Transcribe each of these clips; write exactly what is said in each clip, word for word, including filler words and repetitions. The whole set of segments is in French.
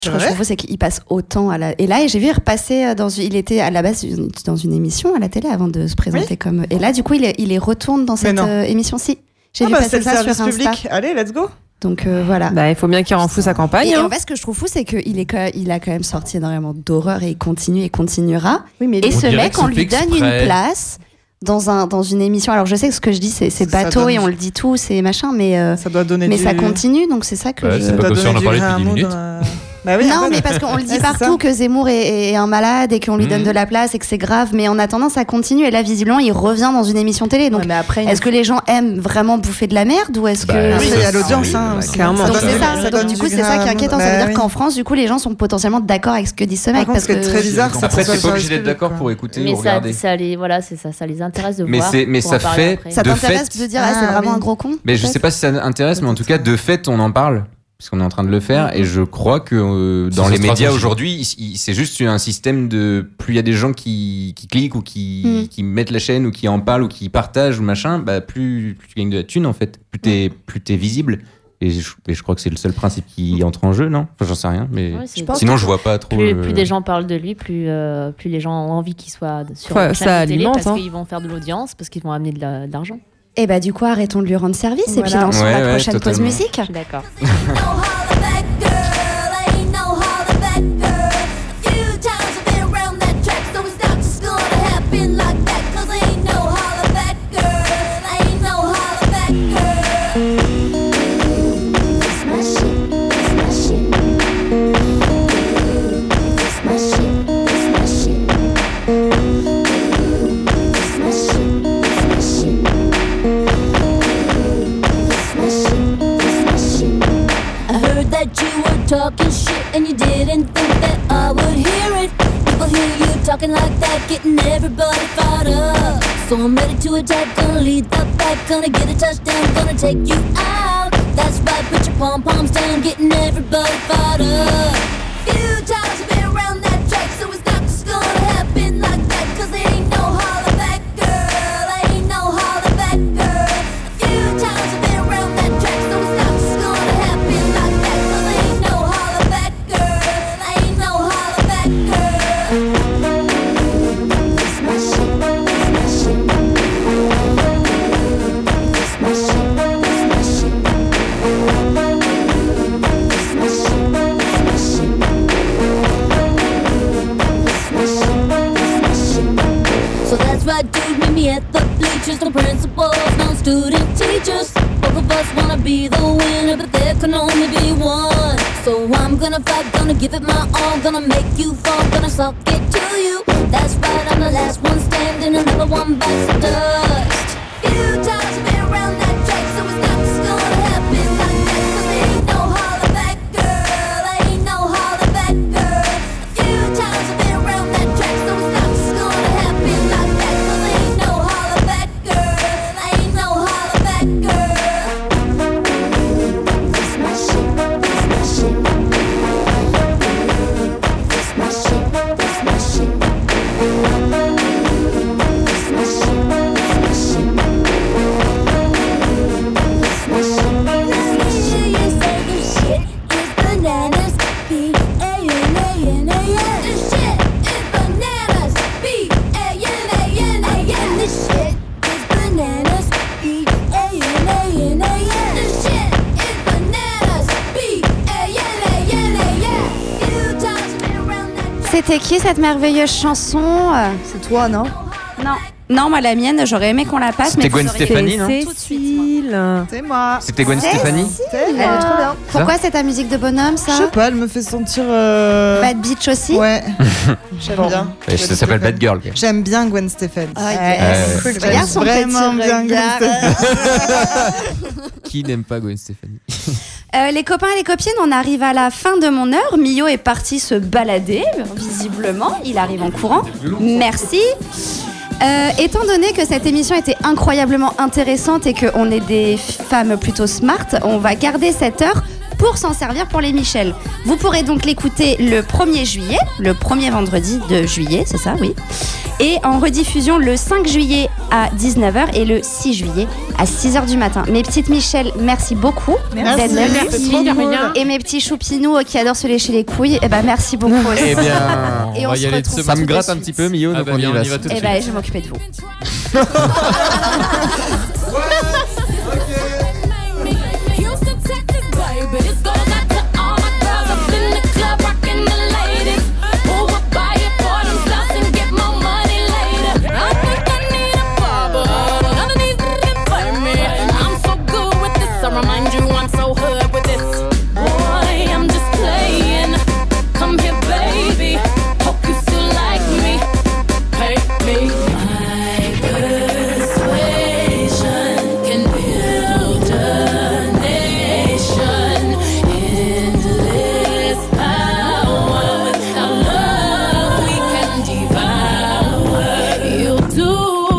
Ce que je trouve fou, c'est qu'il passe autant à la. Et là, j'ai vu il repasser dans. Il était à la base dans une émission à la télé avant de se présenter oui. comme. Et là, du coup, il est, il est retourne dans cette euh, émission-ci. J'ai ah vu bah, passer ça sur public. Insta. Allez, let's go. Donc euh, voilà. Bah, il faut bien qu'il rende fou sa campagne. Et hein. en fait, ce que je trouve fou, c'est qu'il est, il a quand même sorti énormément d'horreur et il continue et continuera. Oui, mais et ce mec, on lui donne exprès. une place. Dans, un, dans une émission, alors je sais que ce que je dis c'est, c'est bateau donne... et on le dit tout, c'est machin, mais, euh, ça, doit donner mais du... ça continue, donc c'est ça que ouais, je... C'est pas comme si on en parlait depuis dix minutes. Euh... Bah oui, non, mais parce qu'on le dit ouais, partout que Zemmour est, est un malade et qu'on lui mmh. donne de la place et que c'est grave, mais en attendant ça continue et là visiblement il revient dans une émission télé. Donc ouais, mais après, est-ce que les gens aiment vraiment bouffer de la merde ou est-ce que bah, oui, il y a l'audience, hein, oui, clairement. Donc c'est ça. ça donc du coup c'est ça qui est inquiétant. Ça veut dire qu'en France, du coup les gens sont potentiellement d'accord avec ce que dit ce mec. Parce que c'est très bizarre. Après c'est pas obligé d'être d'accord pour écouter ou regarder. Ça les voilà, c'est ça, ça les intéresse de voir. Mais ça fait ça t'intéresse de dire ah c'est vraiment un gros con. Mais je sais pas si ça intéresse, mais en tout cas de fait on en parle. Puisqu'on est en train de le faire, et je crois que euh, dans les médias aujourd'hui, il, il, c'est juste un système de plus il y a des gens qui, qui cliquent ou qui, mm. qui mettent la chaîne ou qui en parlent ou qui partagent ou machin, bah plus, plus tu gagnes de la thune en fait, plus t'es, mm. plus t'es visible. Et je, et je crois que c'est le seul principe qui entre en jeu, non ? Enfin, j'en sais rien, mais ouais, je sinon je vois pas trop. Plus, euh... plus des gens parlent de lui, plus, euh, plus les gens ont envie qu'il soit sur ouais, la chaîne de télé parce hein. qu'ils vont faire de l'audience, parce qu'ils vont amener de, la, de l'argent. Et bah du coup arrêtons de lui rendre service voilà. et puis lançons ouais, la ouais, prochaine totalement. pause musique. Je suis d'accord. Talking shit and you didn't think that I would hear it. People hear you talking like that, getting everybody fired up. So I'm ready to attack, gonna lead the back, gonna get a touchdown, gonna take you out. That's right, put your pom-poms down, getting everybody fired up. Few times I've been around that track, so it's not just gonna happen like that. Cause there ain't no holler back, girl, there ain't no holler back, girl. A few times I've been around that track, so it's not just gonna happen like that. Cause there ain't no holler back, girl, there ain't no holler back, girl. That's my shit, that's my shit. That's my shit, that's my shit. That's my shit, that's my shit. That's my shit, that's my shit. So that's right, dude, meet me at the bleachers. No principals, no student teachers. Both of us wanna be the winner, but there can only be one. So I'm gonna fight, gonna give it my all, gonna make you fall, gonna suck it to you. That's right, I'm the last one standing, another one bites the dust. Few times I've been around that track, so it's not just gonna happen like that. Cause there ain't no holler back, girl, there ain't no holler back, girl. A few times I've been around that track, so it's not just gonna happen like that. Cause there ain't no holler back, girl, there ain't no holler back, girl. That's my shit, that's my shit. That's my shit, that's my shit. That's my shit, that's my shit. That's my shit, that's my shit. You say this shit is bananas, B A N A N A N. This shit is bananas, B A N A N A N. This shit is bananas, B A N A N A N. This shit is bananas, B A N A N A N. Few times I've been around that. C'était qui cette merveilleuse chanson ? C'est toi, non ? Non. Non, moi la mienne, j'aurais aimé qu'on la passe. C'était mais Gwen vous auriez- Stefani, non ? Cécile. C'est moi. C'était Gwen Stefani ? Elle est trop bien. Pourquoi c'est ta musique de bonhomme, Je sais ça ? pas, elle me fait sentir. Euh... Bad Bitch aussi ? Ouais. J'aime Bon. bien. Ouais, ça s'appelle Bad Girl. quoi. J'aime bien Gwen Stefani. Ah, Ouais. yes. Ouais. Regarde son Vraiment petit bien Gwen regard. Stefani. Qui n'aime pas Gwen Stefani ? Euh, les copains et les copines, on arrive à la fin de mon heure. Mio est parti se balader, visiblement. Il arrive en courant. Merci. Euh, étant donné que cette émission était incroyablement intéressante et qu'on est des femmes plutôt smart, on va garder cette heure pour s'en servir pour les Michel. Vous pourrez donc l'écouter le premier juillet, le premier vendredi de juillet, c'est ça, oui. Et en rediffusion le cinq juillet à dix-neuf heures et le six juillet à six heures du matin. Mes petites Michel, merci beaucoup Merci, d'être venues. c'est trop drôle. Et mes petits choupinous qui adorent se lécher les couilles, eh ben merci beaucoup aussi. Eh bien, Et on on va y se aller retrouve de ça me tout de gratte un suite. petit peu, Mio, Ah donc bah on bien, y on va. y va tout de Eh suite. ben je vais m'occuper de vous. Houston, Texas, baby. This goes out to all my girls up in the club, rocking the ladies. Who would buy it for themselves and get more money later? I think I need a barber. None of these can find me. I'm so good with this. I remind you, I'm so hood with this. Boy, I'm just playing. Come here, baby. Hope you still like me. Pay me. My persuasion can build a nation. Endless power. Without love, we can devour. You'll do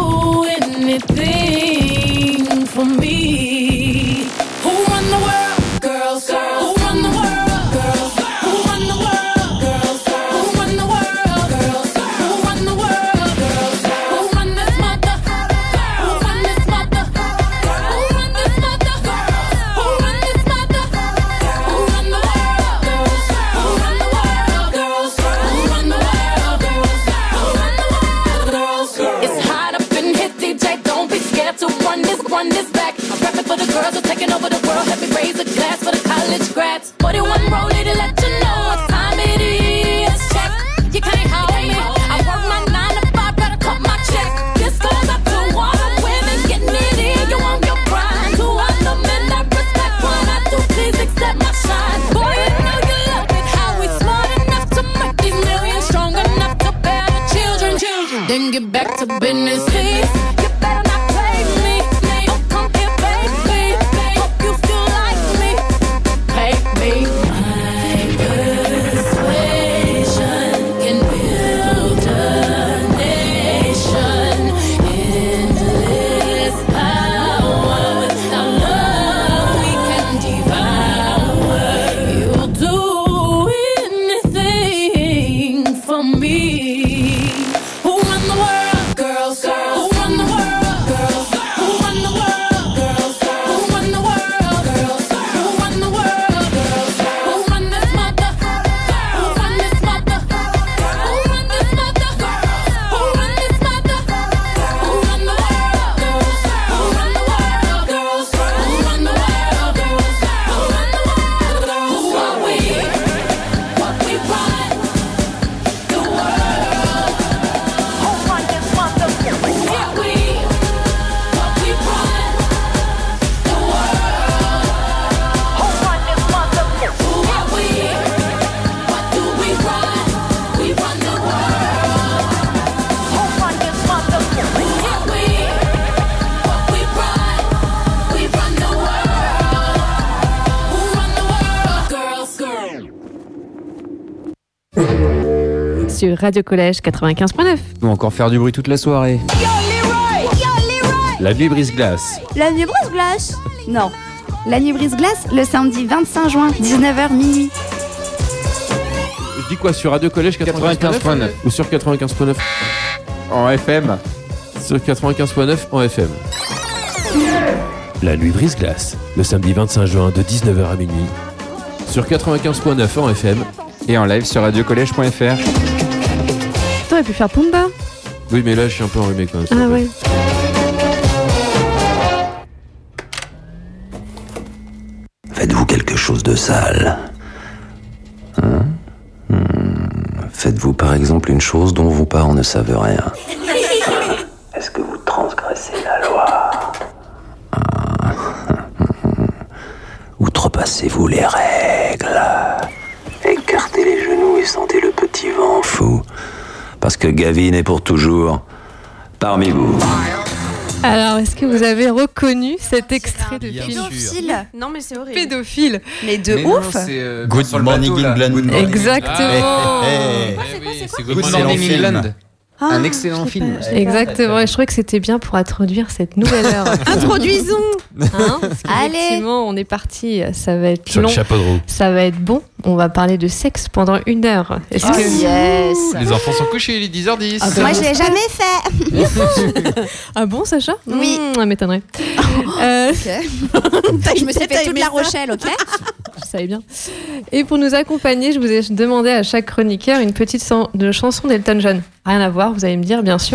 anything for me. Who run the world? Girls, girls. Who run the world? Girls. Who run the world? Girls. Who run the world? Girls. Who run the world? Girls. Who run this mother? Who run this mother? Who run this mother? Who run this mother? Who run the world? Girls. Who run the world? Girls. Who run the world? Girls. Who run the world? Girls. It's hot up in here, D J. Don't be scared to run this, run this back. I'm rapping for the girls who are taking over the world. Help me raise a glass for the college grads. forty-one rollie to let you know what time it is. Check, you can't hold me. I work my nine to five, better cut my check. This goes up to all the women getting it in. You on your grind. To all the men that respect what I do, please accept my shine. Boy, you know you love it. How we smart enough to make these millions, strong enough to bear the children. Children. Then get back to business, please. You better not play me. Oh, come here, baby. Hope you still like me. Pay me. My persuasion can build a nation. Endless power. Without love, we can devour. You'll do anything for me. Who run the world? Girls. Who run the world? Girls. Who run the world? Girls. Who run the world? Girls. Who run the world? Girls. Who run this mother? Who run this mother? Who run this mother? Who run this mother? Who run the world? Girls. Who run the world? Girls. Who run the world? Girls. Who run the world? Who are we? What we run? The world. Who run this mother? Who are we? What we run? The world. Who run this mother? Who are we? What do we run? We run the world. Who run this mother? Who are we? What we run? We run the world. Who run the world? Girls, girls. Sur Radio Collège quatre-vingt-quinze point neuf. On va encore faire du bruit toute la soirée. La nuit brise-glace. La nuit brise-glace. Non. La nuit brise-glace le samedi vingt-cinq juin, dix-neuf heures minuit. Je dis quoi, sur Radio Collège quatre-vingt-quinze point neuf ou sur quatre-vingt-quinze point neuf? En F M. Sur quatre-vingt-quinze point neuf en F M. La nuit brise-glace, le samedi vingt-cinq juin de dix-neuf heures à minuit. Sur quatre-vingt-quinze point neuf en F M. Et en live sur radiocollège point F R. T'aurais pu faire Pumba. Oui, mais là, je suis un peu enrhumé quand même. Ah ouais. Faites-vous quelque chose de sale. Hein Hmm. Faites-vous par exemple une chose dont vos parents ne savent rien. Est-ce que vous transgressez la loi? Ah. Outrepassez-vous les règles? Écartez les genoux et sentez le petit vent fou. Parce que Gavin est pour toujours parmi vous. Alors, est-ce que vous avez reconnu cet extrait de Bien film Pédophile. Non, mais c'est horrible. Pédophile. Mais de Mais non, ouf. c'est, euh, Good sur le Morning bateau, là. England. Good morning. Exactement. Eh, eh, Eh oui, c'est Good Excellent morning film. England. Ah, un excellent film. pas, Exactement, et je trouvais que c'était bien pour introduire cette nouvelle heure. Introduisons. Hein, parce Allez. qu'effectivement, on est parti, ça va être Sur le long, chapeau de roue. ça va être bon. On va parler de sexe pendant une heure. Est-ce Oh, que... yes. Les enfants sont couchés, il est dix heures dix. Ah bah, Moi, je l'ai jamais fait. Ah bon, Sacha? Oui. Mmh, ça m'étonnerait. Euh, Je me suis fait T'as toute aimé La ça Rochelle, ok? je savais bien. Et pour nous accompagner, je vous ai demandé à chaque chroniqueur une petite san- de chanson d'Elton John. Rien à voir, vous allez me dire, bien sûr.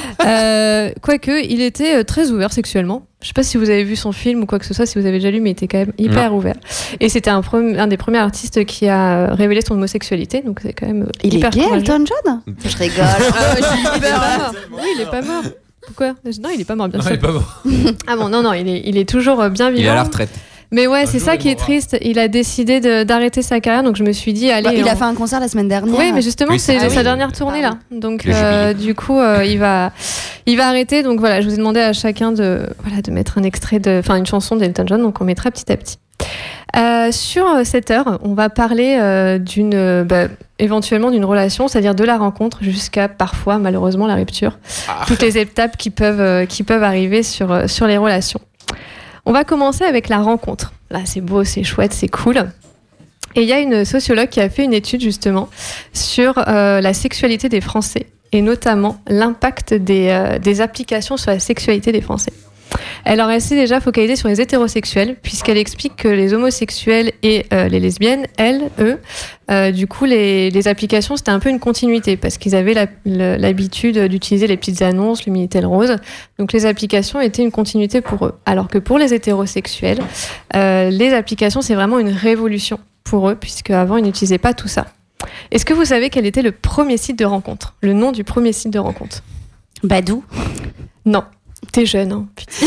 euh, quoique, il était euh, très ouvert sexuellement. Je sais pas si vous avez vu son film ou quoi que ce soit, si vous avez déjà lu, mais il était quand même hyper ouvert. Et c'était un, pre- un des premiers artistes qui a révélé son homosexualité, donc c'est quand même euh, Il hyper est gay, courageux. Elton John? Je rigole. Ah ouais, je suis hyper mort. Oui, il est pas mort. Pourquoi? Non, il est pas mort, bien Non, sûr. il est pas mort. Ah bon, non, non, il est, il est toujours euh, bien vivant. Il est à la retraite. Mais ouais, c'est jour, ça il qui est mourra. triste. Il a décidé de- d'arrêter sa carrière, donc je me suis dit, allez. Bah, il on- a fait un concert la semaine dernière. Oui, mais justement, Oui, c'est c'est- sa ah oui. dernière tournée là. Donc, Le euh, jubilé. du coup, euh, il va, il va arrêter. Donc voilà, je vous ai demandé à chacun de, voilà, de mettre un extrait de, enfin, une chanson d'Elton John. Donc, on mettra petit à petit. Euh, sur cette heure, on va parler euh, d'une, euh, bah, éventuellement d'une relation, c'est-à-dire de la rencontre jusqu'à parfois, malheureusement, la rupture. Ah. Toutes les étapes qui peuvent, euh, qui peuvent arriver sur, euh, sur les relations. On va commencer avec la rencontre. Là, c'est beau, c'est chouette, c'est cool. Et il y a une sociologue qui a fait une étude justement sur euh, la sexualité des Français et notamment l'impact des, euh, des applications sur la sexualité des Français. Elle aurait essayé déjà focalisée sur les hétérosexuels, puisqu'elle explique que les homosexuels et euh, les lesbiennes, elles, eux, euh, du coup, les, les applications, c'était un peu une continuité, parce qu'ils avaient la- le- l'habitude d'utiliser les petites annonces, le Minitel rose. Donc les applications étaient une continuité pour eux. Alors que pour les hétérosexuels, euh, les applications, c'est vraiment une révolution pour eux, puisque avant ils n'utilisaient pas tout ça. Est-ce que vous savez quel était le premier site de rencontre? Le nom du premier site de rencontre? Badou. Non. T'es jeune, hein. Putain.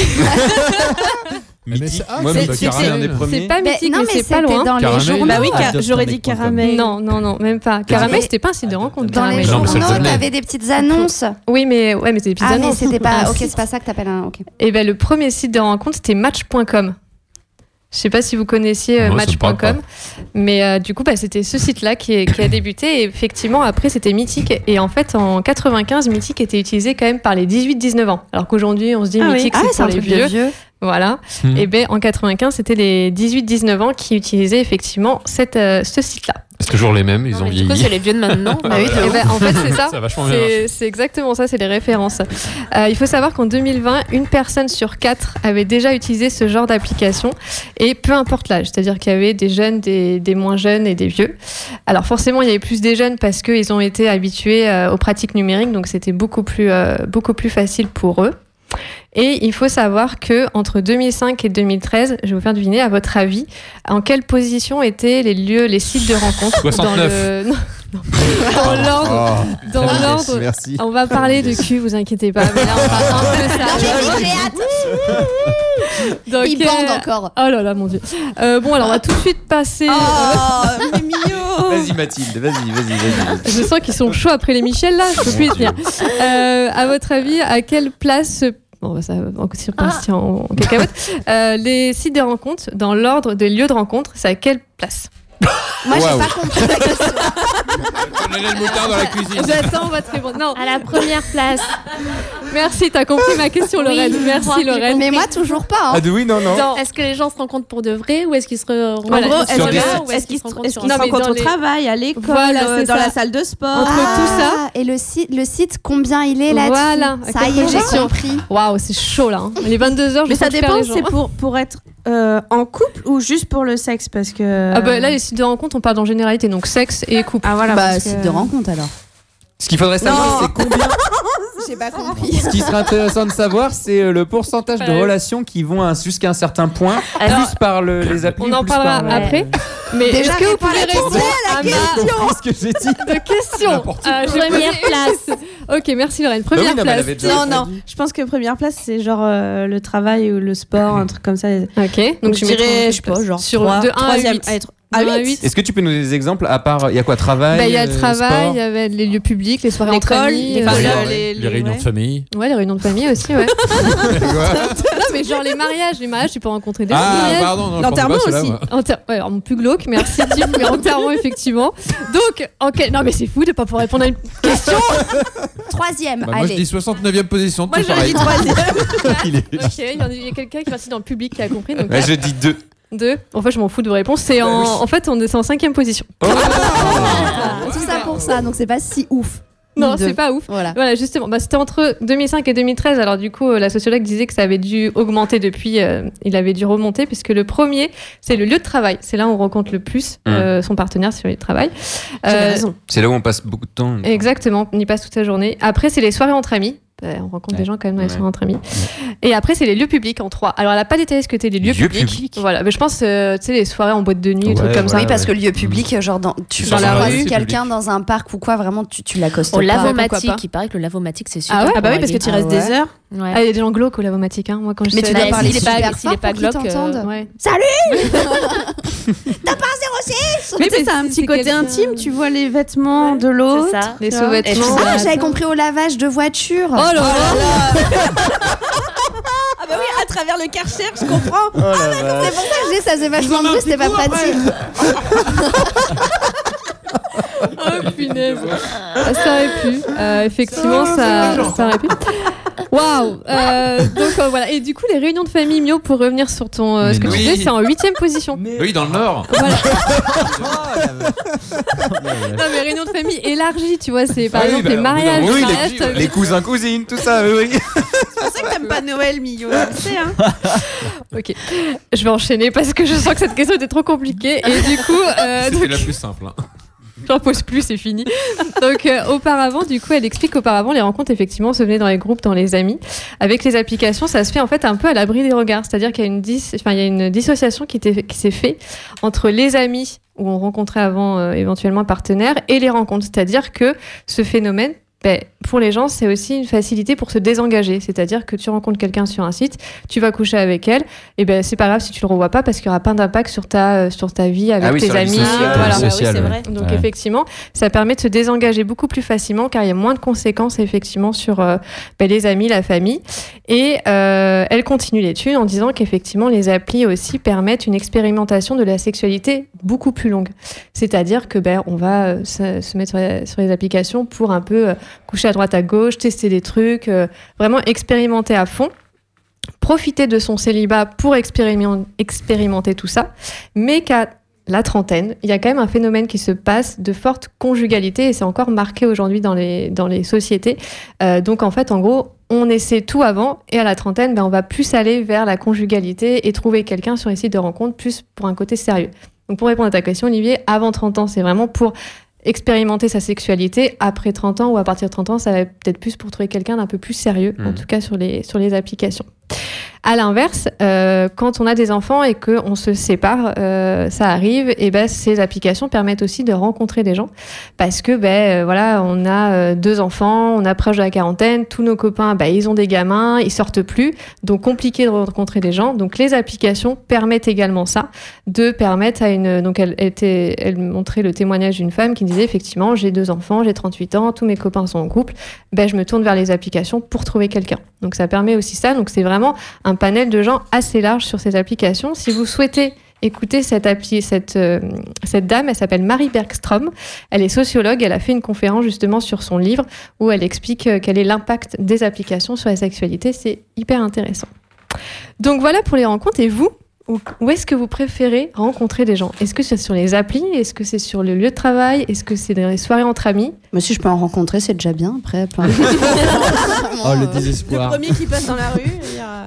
Mythique. Moi, c'est- Mythique, c'est- c'est un des premiers. C'est pas Mais mythique, non, mais, mais c'est pas c'était loin. dans les Caramel. journaux. Bah oui, car- Doctor j'aurais dit Mec point com. caramel. Non, non, non, même pas. Caramel, c'était pas un site de rencontre. Dans les Caramel. Non, mais c'est le journaux, Tonnet. t'avais des petites annonces. Oui, mais ouais, mais c'était des petites Ah, mais annonces. c'était pas. Un Ok, site. c'est pas ça que t'appelles un. Ok. Et ben le premier site de rencontre, c'était match point com. Je sais pas si vous connaissiez euh, Moi, ça me match point parle com, mais euh, du coup, bah, c'était ce site-là qui, est- qui a débuté. Et effectivement, après, c'était Mythique. Et en fait, en quatre-vingt-quinze, Mythique était utilisé quand même par les dix-huit dix-neuf ans. Alors qu'aujourd'hui, on se dit Ah oui. Mythique, Ah, c'est ouais, c'est un pour les truc de vieux. vieux. Voilà. Hmm. Et ben en quatre-vingt-quinze, c'était les dix-huit dix-neuf ans qui utilisaient effectivement cette, euh, ce site-là. C'est toujours les mêmes, ils Non, ont mais du coup, vieilli. c'est les vieux de maintenant. Bah oui, et ben, en fait, c'est ça. Ça a vachement bien C'est- marché. C'est exactement ça, c'est les références. Euh, il faut savoir qu'en deux mille vingt, une personne sur quatre avait déjà utilisé ce genre d'application, et peu importe l'âge, c'est-à-dire qu'il y avait des jeunes, des, des moins jeunes et des vieux. Alors forcément, il y avait plus des jeunes parce qu'ils ont été habitués euh, aux pratiques numériques, donc c'était beaucoup plus, euh, beaucoup plus facile pour eux. Et il faut savoir que entre deux mille cinq et deux mille treize, je vais vous faire deviner, à votre avis, en quelle position étaient les lieux, les sites de rencontre soixante-neuf. dans le non, non. dans l'ordre. Oh, Dans très bien, l'ordre. Merci. On va parler de cul, vous inquiétez pas. Mais là, on parle un peu Non, sérieux. mais oui, j'ai hâte. Donc, Il euh, bande encore. Oh là là, mon Dieu. Euh, bon, alors on va tout de suite passer. euh, Oh, mais mignon. Vas-y Mathilde, vas-y, vas-y, vas-y. Je sens qu'ils sont chauds après les Michel là, je peux plus y tenir. Euh, à votre avis, à quelle place se- Bon, bah, ça va encore partir en, en cacahuète. Euh, les sites de rencontres, dans l'ordre des lieux de rencontre, c'est à quelle place? Moi, j'ai Waouh. pas compris la question. On allait le motard dans la cuisine. J'attends votre réponse. Non, À la première place. merci, t'as compris ma question, Oui, Lorraine. je Merci, crois que j'ai Lorraine. Mais moi, toujours pas. hein. Ah de oui, non, non. Dans- Est-ce que les gens se rencontrent pour de vrai ou est-ce qu'ils se rencontrent Voilà, En gros, sur est-ce des que- sites. ou est-ce qu'ils se rencontrent est-ce sur qu'ils Non, se mais rencontrent dans au les- travail, à l'école, Voilà, euh, c'est dans ça. la salle de sport? Entre tout ça. Ah, et le site, le site, combien il est là-dessus? Voilà, à Ça quelle y est, j'ai position? compris. Waouh, c'est chaud là. hein. Les vingt-deux heures, je Mais ça sens que je perds dépend, les gens. c'est pour, pour être euh, en couple ou juste pour le sexe parce que... Ah bah là, les sites de rencontre, on parle en généralité, donc sexe et couple. Ah voilà, Bah, parce site que- de rencontre alors. Ce qu'il faudrait savoir, c'est combien. J'ai pas compris. Ce qui serait intéressant de savoir, c'est euh, le pourcentage de Ouais. relations qui vont à- jusqu'à un certain point, Alors, plus par le- les applis. On en plus parlera par, euh, après. Mais Déjà, est-ce que vous réponds à pouvez la question, répondre à ma ce que j'ai dit. de question Euh, j'ai Première posé une place. question. Ok, merci Lorraine. Bah oui, Première non, mais elle place. avait déjà Non, dit. non, je pense que première place, c'est genre euh, le travail ou le sport, un truc comme ça. Ok, donc, Donc je je mettrai en dirais, quelle je sais pas, place genre sur trois- de un à troisième, huit. à être- À Non, à huit. huit. Est-ce que tu peux nous donner des exemples à part il y a quoi travail Bah, il y a le euh, travail, il y sport avait les lieux publics, les soirées entre L'école, amis, les euh, Enfin, les, le- les- les- les réunions ouais. de famille. ouais, les réunions de famille aussi, ouais. Non, mais genre les mariages, les mariages, tu peux rencontrer des Ah, mariages. pardon, non, je L'enterrement pensais pas aussi. celle-là, moi. Enter- ouais, alors, mon plus glauque, merci Tim, mais enterrement effectivement. Donc, en quel- non mais c'est fou de pas pouvoir répondre à une question. Troisième, Bah, moi je allez. dis soixante-neuvième position, Moi, tout j'aurais pareil. dit troisième. Il est- Ok, il y en a- il y a quelqu'un qui est parti dans le public qui a compris. Donc, Ouais, je dis deux. deux. En fait, je m'en fous de vos réponses. C'est en, en fait, on est c'est en cinquième position. Ah, tout ça pour ça, donc c'est pas si ouf. Non, Deux. c'est pas ouf. Voilà. Voilà, justement, bah, c'était entre deux mille cinq et deux mille treize. Alors du coup, euh, la sociologue disait que ça avait dû augmenter depuis, euh, il avait dû remonter, puisque le premier, c'est le lieu de travail. C'est là où on rencontre le plus euh, son partenaire sur le lieu de travail. J'avais Euh, raison. C'est là où on passe beaucoup de temps. Exactement, on y passe toute la journée. Après, c'est les soirées entre amis. Bah, on rencontre Ouais. des gens quand même dans les Ouais. soirées entre amis. Et après, c'est les lieux publics en trois. Alors, elle n'a pas détaillé ce que étaient les lieux, Lieux publics. publics. Voilà, mais je pense, euh, tu sais, les soirées en boîte de nuit, des trucs Ouais, comme Oui, ça. ouais. parce que lieu public, genre dans, tu Dans vas la croiser rue, c'est quelqu'un public. dans un parc ou quoi, vraiment, tu, tu l'accostes Au pas. lavomatique, pourquoi pas. il paraît que le lavomatique c'est super. Ah ouais pour Ah bah oui, parce que draguer. tu restes Ah ouais. des heures. Ouais. Ah, il y a des gens glauques au lavomatique, hein. Moi, quand je Mais sais- tu dois Bah, parler s'il est pas- super s'il est fort pas pour qu'ils glauque, euh, t'entendent. Ouais. Mais tu sais, mais c'est un c'est- petit c'est côté quelqu'un- intime, tu vois les vêtements de C'est l'autre. ça. Les Tu vois. sous-vêtements. Et tu Ah, sais- j'avais compris au lavage de voiture. Oh là là. Ah bah oui, à travers le Karcher, je comprends. C'est pour ça que je dis, ça faisait vachement mieux, c'était pas pratique. Oh punaise. Ah, ça aurait pu. Euh, effectivement, ça, ça aurait pu. Waouh. Euh, donc euh, voilà. Et du coup, les réunions de famille, Mio, pour revenir sur ton, euh, ce que Mais tu oui. disais, c'est en huitième position. Oui, dans le Nord. Voilà. Non, mais réunions de famille élargies, tu vois, c'est par Ah oui, exemple bah, les mariages, oui, ça les- reste- Les cousins, cousines, tout ça, oui, oui. C'est pour ça que t'aimes pas Noël, Mio. Je le sais, hein. Ok, je vais enchaîner parce que je sens que cette question était trop compliquée et du coup, euh, C'était donc, la plus simple. hein. j'en pose plus, c'est fini. Donc euh, auparavant, du coup, elle explique qu'auparavant, les rencontres effectivement se venaient dans les groupes, dans les amis. Avec les applications, ça se fait en fait un peu à l'abri des regards, c'est-à-dire qu'il y a une, dis... enfin, il y a une dissociation qui, était... qui s'est faite entre les amis où on rencontrait avant euh, éventuellement un partenaire et les rencontres, c'est-à-dire que ce phénomène, ben, pour les gens, c'est aussi une facilité pour se désengager. C'est-à-dire que tu rencontres quelqu'un sur un site, tu vas coucher avec elle, et ben c'est pas grave si tu le revois pas parce qu'il y aura pas d'impact sur ta, euh, sur ta vie avec Ah oui, tes sur la vie amis. sociale. Voilà. Ah oui, Social, c'est ouais. vrai. Donc Ouais. effectivement, ça permet de se désengager beaucoup plus facilement car il y a moins de conséquences effectivement sur euh, ben, les amis, la famille. Et euh, elle continue l'étude en disant qu'effectivement les applis aussi permettent une expérimentation de la sexualité beaucoup plus longue. C'est-à-dire que ben on va euh, se, se mettre sur les, sur les applications pour un peu euh, coucher à droite à gauche, tester des trucs, euh, vraiment expérimenter à fond. Profiter de son célibat pour expériment- expérimenter tout ça, mais qu'à la trentaine, il y a quand même un phénomène qui se passe de forte conjugalité et c'est encore marqué aujourd'hui dans les, dans les sociétés. Euh, donc en fait, en gros, on essaie tout avant et à la trentaine, ben, on va plus aller vers la conjugalité et trouver quelqu'un sur les sites de rencontres plus pour un côté sérieux. Donc pour répondre à ta question, Olivier, avant trente ans, c'est vraiment pour expérimenter sa sexualité. Après trente ans ou à partir de trente ans, ça va être peut-être plus pour trouver quelqu'un d'un peu plus sérieux, Mmh. en tout cas sur les, sur les applications. À l'inverse, euh, quand on a des enfants et qu'on se sépare, euh, ça arrive, et ben ces applications permettent aussi de rencontrer des gens parce que ben euh, voilà, on a euh, deux enfants, on approche de la quarantaine, tous nos copains, ben, ils ont des gamins, ils sortent plus, donc compliqué de rencontrer des gens. Donc les applications permettent également ça, de permettre à une, donc elle était, elle montrait le témoignage d'une femme qui disait effectivement j'ai deux enfants, j'ai trente-huit ans, tous mes copains sont en couple, ben je me tourne vers les applications pour trouver quelqu'un. Donc ça permet aussi ça, donc c'est vraiment un panel de gens assez large sur ces applications. Si vous souhaitez écouter cette, appli, cette, euh, cette dame, elle s'appelle Marie Bergstrom. Elle est sociologue, elle a fait une conférence justement sur son livre où elle explique euh, quel est l'impact des applications sur la sexualité. C'est hyper intéressant. Donc voilà pour les rencontres. Et vous, où, où est-ce que vous préférez rencontrer des gens ? Est-ce que c'est sur les applis ? Est-ce que c'est sur le lieu de travail ? Est-ce que c'est dans les soirées entre amis ? Mais si je peux en rencontrer, c'est déjà bien. Après, pas... Oh, le Le désespoir. premier qui passe dans la rue. il y a-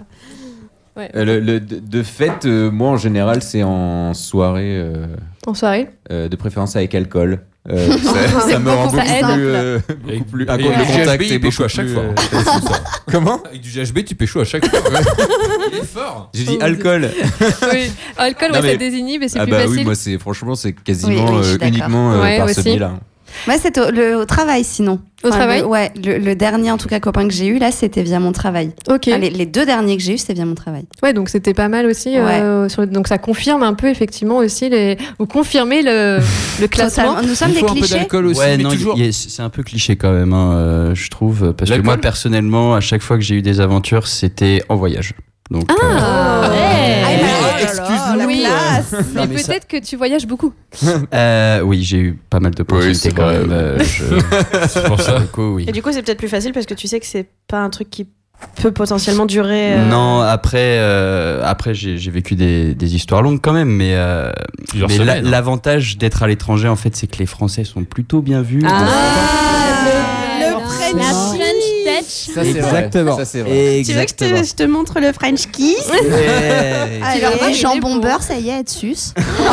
Euh, le, le- de de fait, euh, moi en général, c'est en soirée, euh, En soirée ? euh, de préférence avec alcool. Euh, ça, ça me rend beaucoup beaucoup plus plus, simple. euh, beaucoup Avec- plus. et un- avec le du G H B, contact il est pécho beaucoup à chaque plus, fois. euh, c'est ça. Comment Avec du G H B, tu pécho à chaque fois. Ouais. Il est fort. J'ai dit Oh, alcool. Oui. Alcool, Non, ouais, mais- ça désinhibe et c'est ah plus bah facile. oui, moi c'est franchement c'est quasiment Oui, oui, je suis euh, d'accord. uniquement euh, Ouais, par aussi. ce biais-là. Ouais, c'était au, le, au travail sinon. Au Enfin, travail le, Ouais, le, le dernier en tout cas copain que j'ai eu là, c'était via mon travail. Ok. Enfin, les, les deux derniers que j'ai eu, c'était via mon travail. Ouais, donc c'était pas mal aussi. Ouais. Euh, sur le- donc ça confirme un peu effectivement aussi les. Vous confirmez le, le classement. Totalement. Nous sommes Il des faut un peu clichés. d'alcool aussi, Ouais, mais non, toujours. il y a- c'est un peu cliché quand même, hein, euh, je trouve. Parce que L'alcool moi, personnellement, à chaque fois que j'ai eu des aventures, c'était en voyage. Donc, euh, Ah. Ouais. Ah, mais- Eh, excuse-nous. Oui. classe. Mais Non, mais ça- peut-être que tu voyages beaucoup. euh, oui, j'ai eu pas mal d'opportunités Oui, c'est quand vrai. même. euh, je- C'est pour ça. Du coup, oui. Et du coup, c'est peut-être plus facile parce que tu sais que c'est pas un truc qui peut potentiellement durer. euh, Non, après, euh, après j'ai j'ai vécu des, des histoires longues quand même, mais, euh, Plusieurs mais la- semaines, hein. l'avantage d'être à l'étranger, en fait, c'est que les Français sont plutôt bien vus. Ah, Donc- le, le La French French touch. Ça, c'est vrai. Exactement. Ça, c'est vrai. Tu veux que je te, je te montre le French kiss Ouais. Tu leur Allez, dis jambon beurre, ça y est, elle suce.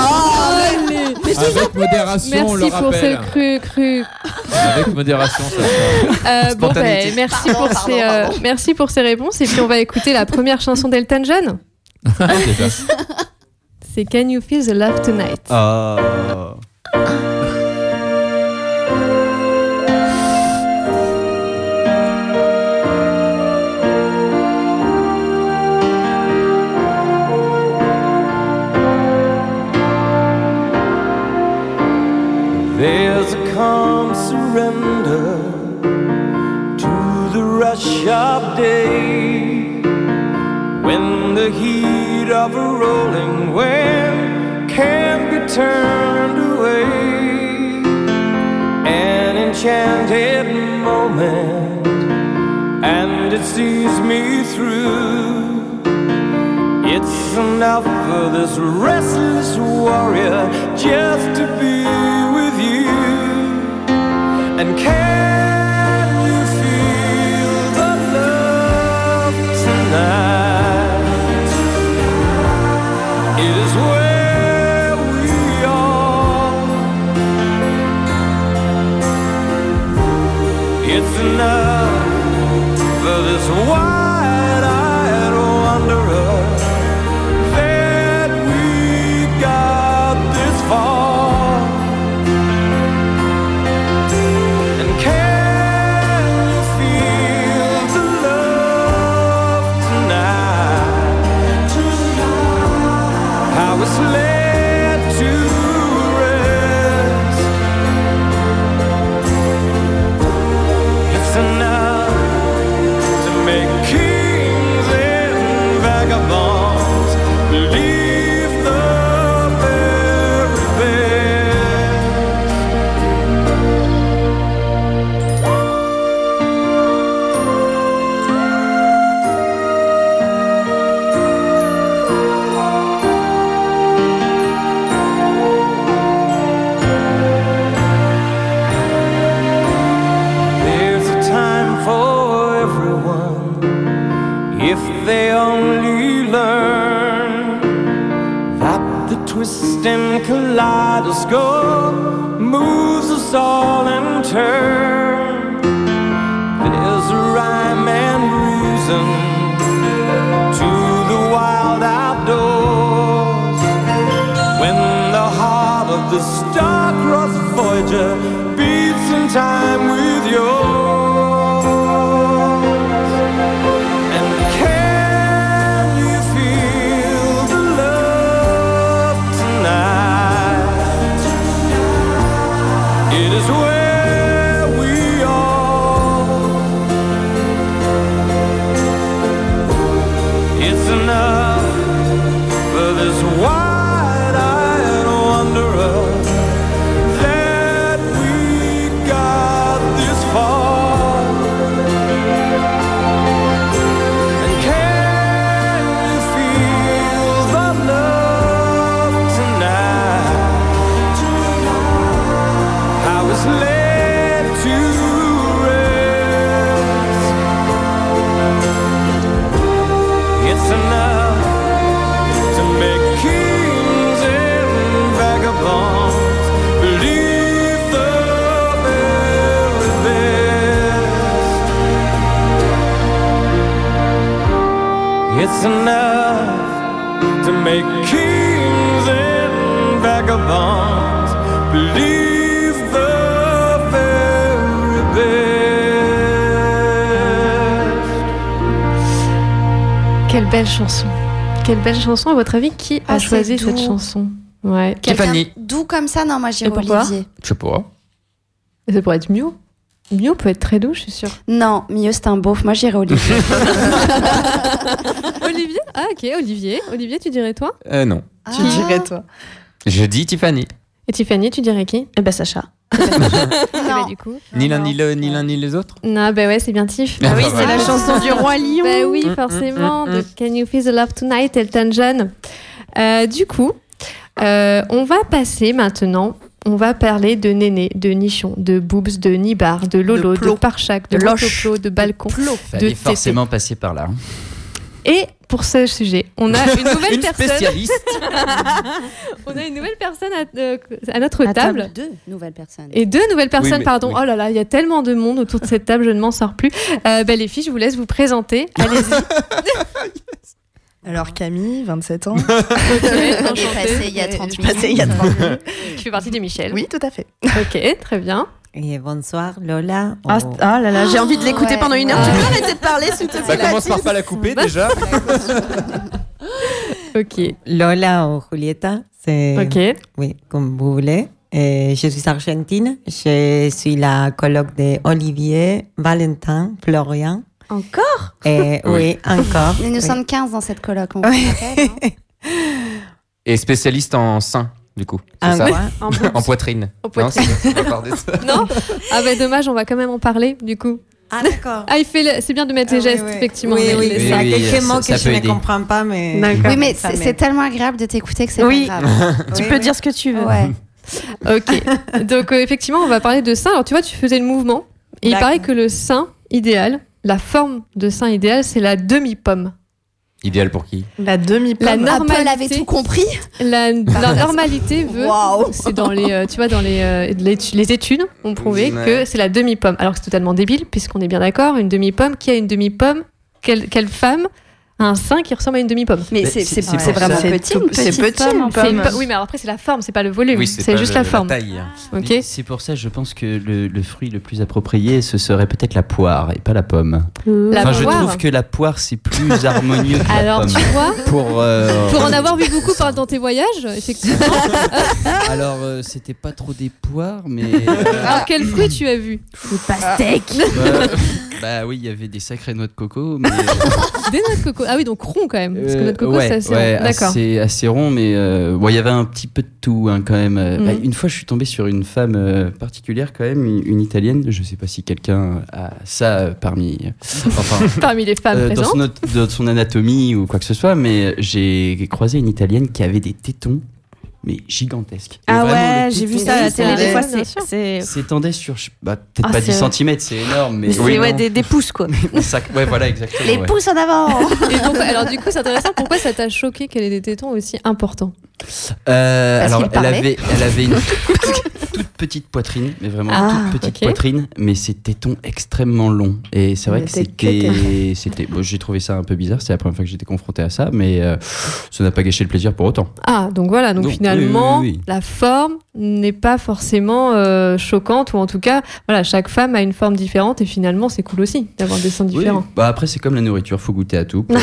Avec modération, on le Merci pour ce rappelle. cru cru. Avec modération, ça. Euh, bon, Spontanéité. ben, merci Pardon, pour pardon, ces euh, pardon. merci pour ces réponses et puis on va écouter la première chanson d'Elton John. Déjà. C'est Can You Feel the Love Tonight. Ah. There's a calm surrender to the rush of day when the heat of a rolling wave can't be turned away. An enchanted moment, and it sees me through. It's enough for this restless warrior just to be with you. And can you feel the love tonight? It is where we are. It's enough for this wide-eyed wanderer that we got this far. And can you feel the love tonight? How it's led to rest. It's enough to make kings and vagabonds believe the very best. There's a time for everyone if they only learn that the twisting kaleidoscope moves us all in turn. There's a rhyme and reason to the wild outdoors when the heart of the star-crossed Voyager beats in time with yours. And can you feel the love tonight? It is where we are. It's enough for this wide-eyed wanderer that we got this far. And can you feel the love tonight? How it's led to rest. It's enough to make kings and vagabonds believe the very best. It's enough to make kings and vagabonds believe the Quelle belle chanson. Quelle belle chanson. À votre avis, qui Ah, a c'est choisi doux. cette chanson? Ouais. Tiffany. Quelqu'un doux comme ça, non, moi j'irais Et pourquoi Olivier. Je sais pas. Ça pourrait être Mio. Mio peut être très doux, je suis sûre. Non, mieux c'est un beauf, moi j'irais Olivier. Olivier? Ah, ok, Olivier. Olivier, tu dirais toi? Euh, non. Ah. Tu dirais toi. Je dis Tiffany. Et Tiffany, tu dirais qui? Eh ben Sacha. Bah, du coup. Ni l'un ni le- ni l'un ni les autres. Non, bah ouais, c'est bien Tiff. Ah oui, c'est la chanson du Roi Lion. Bah oui, forcément, de Can You Feel the Love Tonight, Elton John. Euh, du coup, euh, on va passer maintenant, on va parler de Néné, de Nichon, de Boobs, de Nibar, de Lolo, De de, Plo. Parchac, de De Loche. Lotoplo, de Balcon, de Fallait Tété. forcément passer par là. Et pour ce sujet, on a une nouvelle Une personne. spécialiste. On a une nouvelle personne à, euh, à notre À table. Deux nouvelles personnes. Et deux nouvelles personnes, mais- pardon. oui. Oh là là, il y a tellement de monde autour de cette table, je ne m'en sors plus. Euh, bah, les filles, je vous laisse vous présenter. Allez-y. Alors Camille, vingt-sept ans. Il est Enchantée. passé il y a trente Je suis minutes. passée il y a trente minutes. Tu fais partie des Michel. Oui, tout à fait. Ok, très bien. Et bonsoir Lola. Ah, Oh. ah là là, j'ai envie de l'écouter ouais. pendant une heure. Ouais. Tu peux arrêter de parler s'il te plaît? Ça commence par Mathilde pas la couper Bah, déjà. Ok. Lola ou Julieta, c'est Ok. oui, comme vous voulez. Et je suis argentine. Je suis la coloc de Olivier, Valentin, Florian. Encore? Et Oui. oui, encore. Mais nous oui. sommes quinze dans cette coloc, on Oui. vous rappelle, hein. Et spécialiste en sein, du coup. C'est Un ça quoi? En boobs. En poitrine. En poitrine. Non, c'est- on va parler de ça. Non. Ah bah dommage, on va quand même en parler du coup. Ah d'accord. Ah, il fait. le- C'est bien de mettre les Ah, oui, gestes, oui. effectivement. Oui, mais- oui, mais il y ça- a oui, quelques ça- mots que ça je peut ne aider. comprends pas, mais. D'accord. Oui, mais Ça c'est m'aide. c'est tellement agréable de t'écouter que c'est Oui. pas grave. Tu Oui, peux oui. dire ce que tu veux. Ouais. Ok. Donc euh, effectivement, on va parler de sein. Alors tu vois, tu faisais le mouvement. Et il D'accord. paraît que le sein idéal, la forme de sein idéal, c'est la demi-pomme. Idéal pour qui? La demi-pomme. La Apple normalité. avait tout compris. La, la normalité veut, Waouh. c'est dans les, euh, tu vois, dans les, euh, les, les études, on prouvait Ouais. que c'est la demi-pomme. Alors que c'est totalement débile, puisqu'on est bien d'accord, une demi-pomme, qui a une demi-pomme, quelle, quelle femme a un sein qui ressemble à une demi-pomme? Mais Mais c'est c'est- c'est- c'est c'est pour vraiment ça. petit, C'est une tout- c'est petite petit, pomme, une en C'est fait. une po- oui, mais alors après c'est la forme, c'est pas le volume, Oui, c'est pas juste le- la forme. taille. Ok. Mais C'est pour ça, je pense que le, le fruit le plus approprié, ce serait peut-être la poire et pas la pomme. La enfin, je poire. trouve que la poire, c'est plus harmonieux que la Alors pomme. tu vois, Pour, euh, pour en avoir vu beaucoup par- dans tes voyages, effectivement. Alors, euh, c'était pas trop des poires, mais. euh, Alors quel fruit tu as vu? Des pastèques. bah, bah oui, il y avait des sacrées noix de coco, mais. Des noix de coco. Ah oui, donc rond quand même, parce que Euh, noix de coco ouais, c'est assez ouais, rond. D'accord. assez, assez rond, mais euh, bon, il y avait un petit peu de tout hein, quand même. Euh, Mhm. bah, une fois, je suis tombé sur une femme euh, particulière quand même, une, une italienne. Je sais pas si quelqu'un a ça euh, parmi, enfin, Parmi les femmes euh, dans, présentes. son, autre- dans son anatomie ou quoi que ce soit, mais j'ai croisé une italienne qui avait des tétons, mais gigantesques. Et Ah vraiment, ouais, le j'ai vu téton ça à la télé. Ouais, Des fois, bien c'est. sûr. c'est- s'étendait sur, je- bah, peut-être Ah, pas c'est- dix centimètres, c'est énorme, mais. mais c'est oui, ouais, non. des, des pouces, quoi. Ça- ouais, voilà, exactement. Les ouais. pouces en avant. Et donc, alors du coup, c'est intéressant. Pourquoi ça t'a choqué qu'elle ait des tétons aussi importants? Euh, Parce alors, qu'il elle parlait. avait, elle avait une toute petite poitrine, mais vraiment Ah, toute petite ok. poitrine, mais ses tétons extrêmement longs. Et c'est vrai Elle que était c'était, c'était, bon, j'ai trouvé ça un peu bizarre. C'est la première fois que j'étais confronté à ça, mais euh, ça n'a pas gâché le plaisir pour autant. Ah, donc voilà, donc Donc, finalement, oui, oui, oui. la forme n'est pas forcément euh, choquante, ou en tout cas, voilà, chaque femme a une forme différente, et finalement, c'est cool aussi d'avoir des seins différents. Oui. Bah après, c'est comme la nourriture, faut goûter à tout.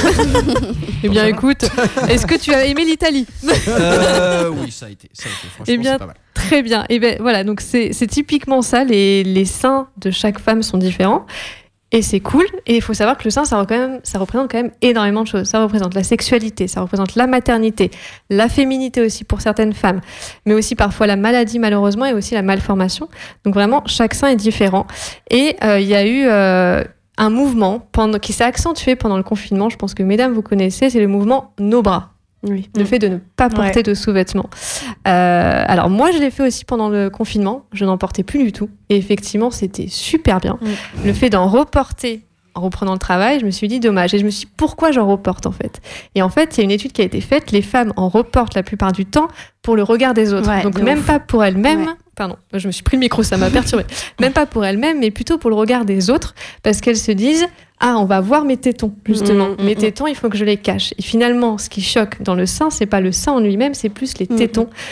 Eh bien, écoute, est-ce que tu as aimé l'Italie? Euh, oui, ça a été, ça a été. Franchement, Eh bien, c'est pas mal. très bien. Et ben voilà, donc c'est c'est typiquement ça. Les, les seins de chaque femme sont différents. Et c'est cool. Et il faut savoir que le sein, ça, re- quand même, ça représente quand même énormément de choses. Ça représente la sexualité, ça représente la maternité, la féminité aussi pour certaines femmes, mais aussi parfois la maladie malheureusement et aussi la malformation. Donc vraiment, chaque sein est différent. Et euh, il y a eu euh, un mouvement pendant, qui s'est accentué pendant le confinement. Je pense que mesdames, vous connaissez, c'est le mouvement No Bras. Oui. Le fait de ne pas porter Ouais. de sous-vêtements. Euh, alors moi, je l'ai fait aussi pendant le confinement. Je n'en portais plus du tout. Et effectivement, c'était super bien. Mm. Le fait d'en reporter en reprenant le travail, je me suis dit dommage. Et je me suis dit pourquoi j'en reporte en fait. Et en fait, il y a une étude qui a été faite. Les femmes en reportent la plupart du temps pour le regard des autres. Ouais, Donc de même ouf. pas pour elles-mêmes. Ouais. Pardon, je me suis pris le micro, ça m'a perturbée. Même pas pour elles-mêmes, mais plutôt pour le regard des autres, parce qu'elles se disent ah, on va voir mes tétons, justement. Mmh, mes mmh, tétons, il faut que je les cache. Et finalement, ce qui choque dans le sein, c'est pas le sein en lui-même, c'est plus les Mmh. tétons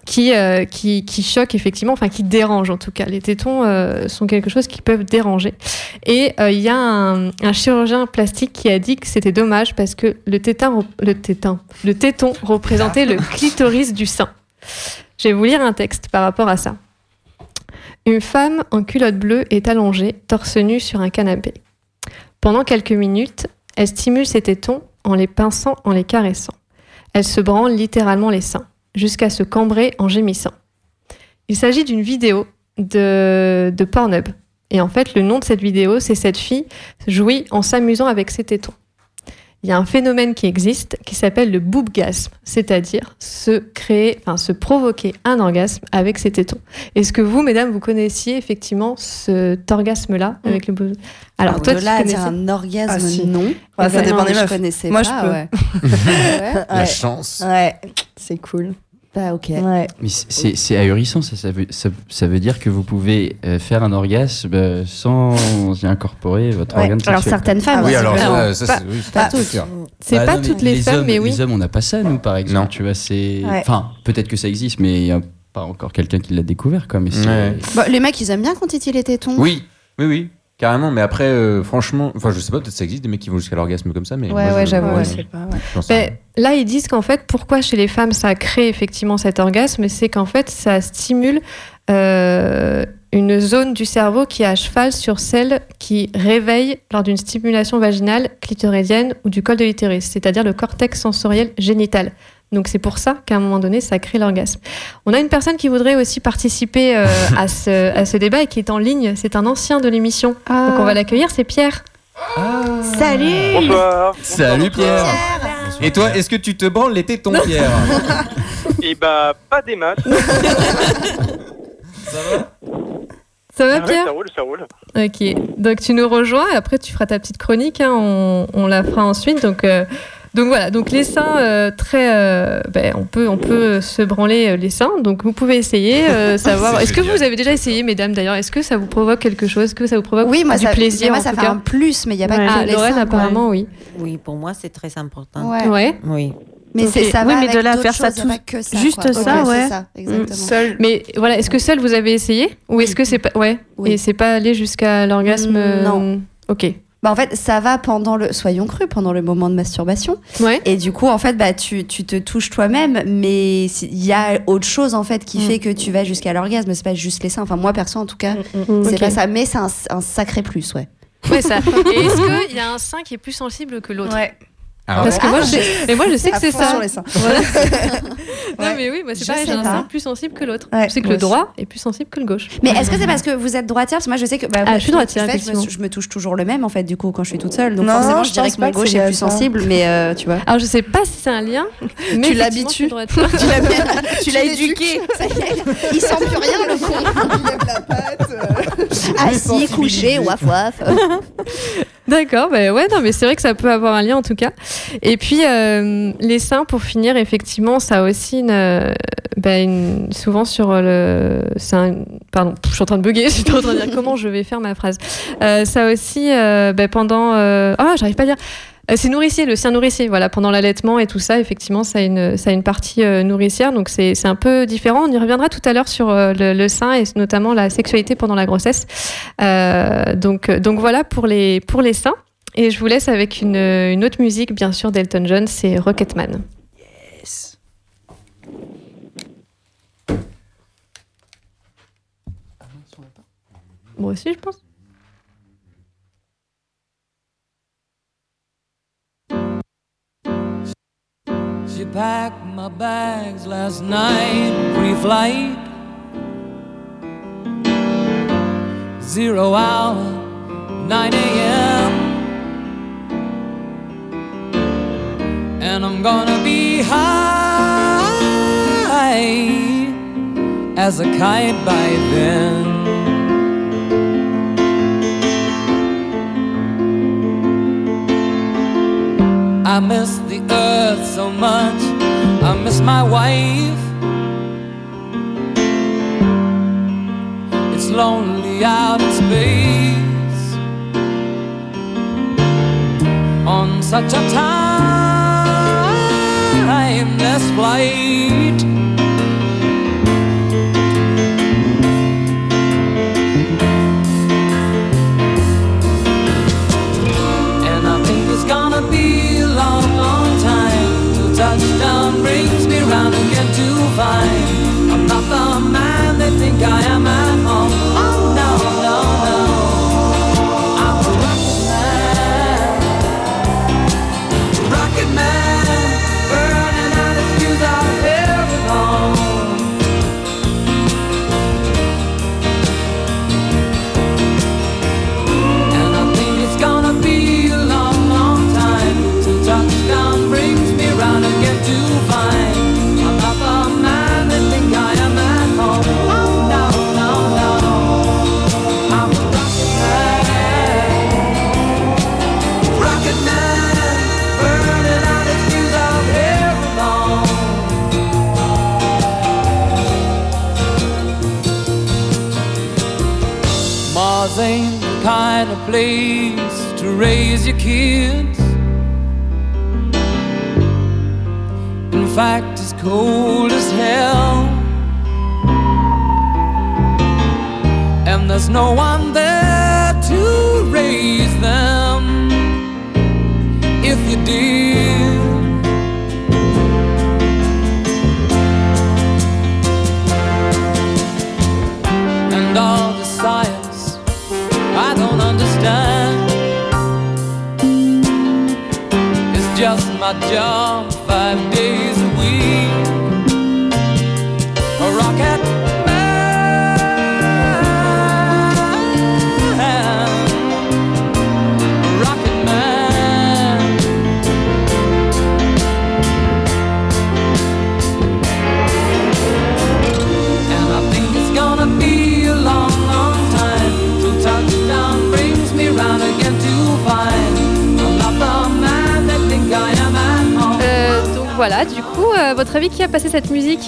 qui, euh, qui, qui choquent effectivement, enfin qui dérangent en tout cas. Les tétons euh, sont quelque chose qui peuvent déranger. Et il euh, y a un, un chirurgien plastique qui a dit que c'était dommage parce que le tétin, le tétin, le téton représentait le clitoris du sein. Je vais vous lire un texte par rapport à ça. Une femme en culotte bleue est allongée, torse nu sur un canapé. Pendant quelques minutes, elle stimule ses tétons en les pinçant, en les caressant. Elle se branle littéralement les seins, jusqu'à se cambrer en gémissant. Il s'agit d'une vidéo de, de Pornhub. Et en fait, le nom de cette vidéo, c'est cette fille jouit en s'amusant avec ses tétons. Il y a un phénomène qui existe qui s'appelle le boobgasme, c'est-à-dire se créer, enfin se provoquer un orgasme avec ses tétons. Est-ce que vous, mesdames, vous connaissiez effectivement cet orgasme-là mmh. avec le boob... Alors, Alors toi, de tu là à connaissais... dire un orgasme, Ah, si. non. Ouais, ça Ben dépend non, des je meufs. connaissais Moi, pas, je peux. ouais. Ouais. La Ouais. chance. Ouais, c'est cool. Bah ok. Ouais. Mais c'est c'est ahurissant, ça, ça, veut, ça, ça veut dire que vous pouvez euh, faire un orgasme euh, sans y incorporer votre Ouais. organe sexuel. Alors certaines femmes, Oui, ouais, alors c'est ça, vrai. ça, Pas- c'est oui, pas c'est toutes. sûr. C'est Bah pas non, mais toutes les, femmes, hommes, mais oui. Les hommes, on n'a pas ça, nous, par exemple. Non. Tu vois, c'est. Ouais. Enfin, peut-être que ça existe, mais il n'y a pas encore quelqu'un qui l'a découvert, quoi. Mais c'est- Ouais. Bah, les mecs, ils aiment bien quand ils titillent les tétons. Oui, oui, oui, carrément. Mais après, euh, franchement, enfin, je sais pas, peut-être ça existe des mecs qui vont jusqu'à l'orgasme comme ça, mais Ouais, moi, ouais, je- j'avoue, moi, ouais. je- Je sais pas, ouais. j'en sais rien. Ben, là, ils disent qu'en fait, pourquoi chez les femmes ça crée effectivement cet orgasme, c'est qu'en fait, ça stimule euh, une zone du cerveau qui est à cheval sur celle qui réveille lors d'une stimulation vaginale, clitoridienne ou du col de l'utérus, c'est-à-dire le cortex sensoriel génital. Donc c'est pour ça qu'à un moment donné, ça crée l'orgasme. On a une personne qui voudrait aussi participer euh, à, ce, à ce débat et qui est en ligne. C'est un ancien de l'émission. Ah. Donc on va l'accueillir, c'est Pierre. Salut. Bonsoir. Salut Pierre. Et toi, est-ce que tu te branles les tétons, Pierre? Et bah, pas des masses. Ça va Ah ouais, Pierre? ça roule, ça roule. Ok, donc tu nous rejoins et après tu feras ta petite chronique, hein, on, on la fera ensuite. Donc, euh, donc voilà, donc les seins, euh, très, euh, ben, on, peut, on peut se branler euh, les seins, donc vous pouvez essayer, euh, savoir. C'est Est-ce que génial. vous avez déjà essayé, mesdames d'ailleurs? Est-ce que ça vous provoque quelque chose? Est-ce que ça vous provoque Oui, moi, du ça, plaisir moi, en ça tout fait cas? un plus, mais il n'y a pas Ouais. que Ah, les Lorraine, seins, apparemment, oui. Oui, pour moi, c'est très important. Ouais. Ouais. Oui. Mais Ok. c'est ça va Oui, mais avec de là à d'autres faire ça choses, y a tout- pas que ça, juste quoi. ça, Ok, ouais. c'est ça, exactement. Seul. Mais voilà, est-ce que seul vous avez essayé? Ou est-ce que c'est pas. Ouais. Oui. Et c'est pas allé jusqu'à l'orgasme? Mm, euh, non. Ok. Bah, en fait, ça va pendant le, soyons crus, pendant le moment de masturbation. Ouais. Et du coup, en fait, bah, tu, tu te touches toi-même, mais il y a autre chose, en fait, qui Mm. fait que tu vas jusqu'à l'orgasme. C'est pas juste les seins. Enfin, moi, perso, en tout cas, Mm, c'est ok. pas ça. Mais c'est un, un sacré plus, ouais. Ouais, ça. Et est-ce qu'il y a un sein qui est plus sensible que l'autre? Ouais. Ah Parce que moi, je sais, mais moi, je sais que À c'est fond ça. sur les seins. Voilà. Non, Ouais. mais oui, moi, c'est Je pareil, j'ai sais un pas. sein plus sensible que l'autre. Ouais, je sais que moi le droit est plus sensible que le gauche. Mais est-ce que c'est parce que vous êtes droitière? Parce que moi, je sais que. Bah, Ah, je suis droitière, en fait, je, me, effectivement. je me touche toujours le même, en fait, du coup, quand je suis toute seule. Donc, Non, forcément, je je dirais pense que mon pas que gauche c'est est lié à plus ça. sensible, mais euh, tu vois. Alors, je sais pas si c'est un lien, mais Tu effectivement, l'habitues. je suis droitière. Tu l'as tu l'as l'éduques. éduqué. Ça y est, il sent plus rien, le con. Il lève la patte. euh. Assis, couché, waf waf. D'accord, bah ouais, non, mais c'est vrai que ça peut avoir un lien en tout cas. Et puis, euh, les seins, pour finir, effectivement, ça a aussi une. euh, bah, une souvent sur le. C'est un, pardon, je suis en train de bugger, j'étais en train de dire comment je vais faire ma phrase. Euh, ça aussi, euh, bah, pendant. Euh, ah, j'arrive pas à dire. Euh, c'est nourricier, le sein nourricier. Voilà, pendant l'allaitement et tout ça, effectivement, ça a une, ça a une partie euh, nourricière. Donc, c'est, c'est un peu différent. On y reviendra tout à l'heure sur euh, le, le sein et notamment la sexualité pendant la grossesse. Euh, donc, donc, voilà pour les, pour les seins. Et je vous laisse avec une, une autre musique, bien sûr, d'Elton John, c'est Rocketman. Yes. Moi aussi, je pense. She packed my bags last night, pre-flight. Zero hour, nine a.m. And I'm gonna be high as a kite by then. I miss the earth so much, I miss my wife. It's lonely out in space on such a timeless flight. Mars ain't the kind of place to raise your kids. In fact, it's cold as hell, and there's no one there to raise them if you did. And all the science I don't understand, it's just my job five days a week. A rocket Voilà, du coup, euh, votre avis, qui a passé cette musique?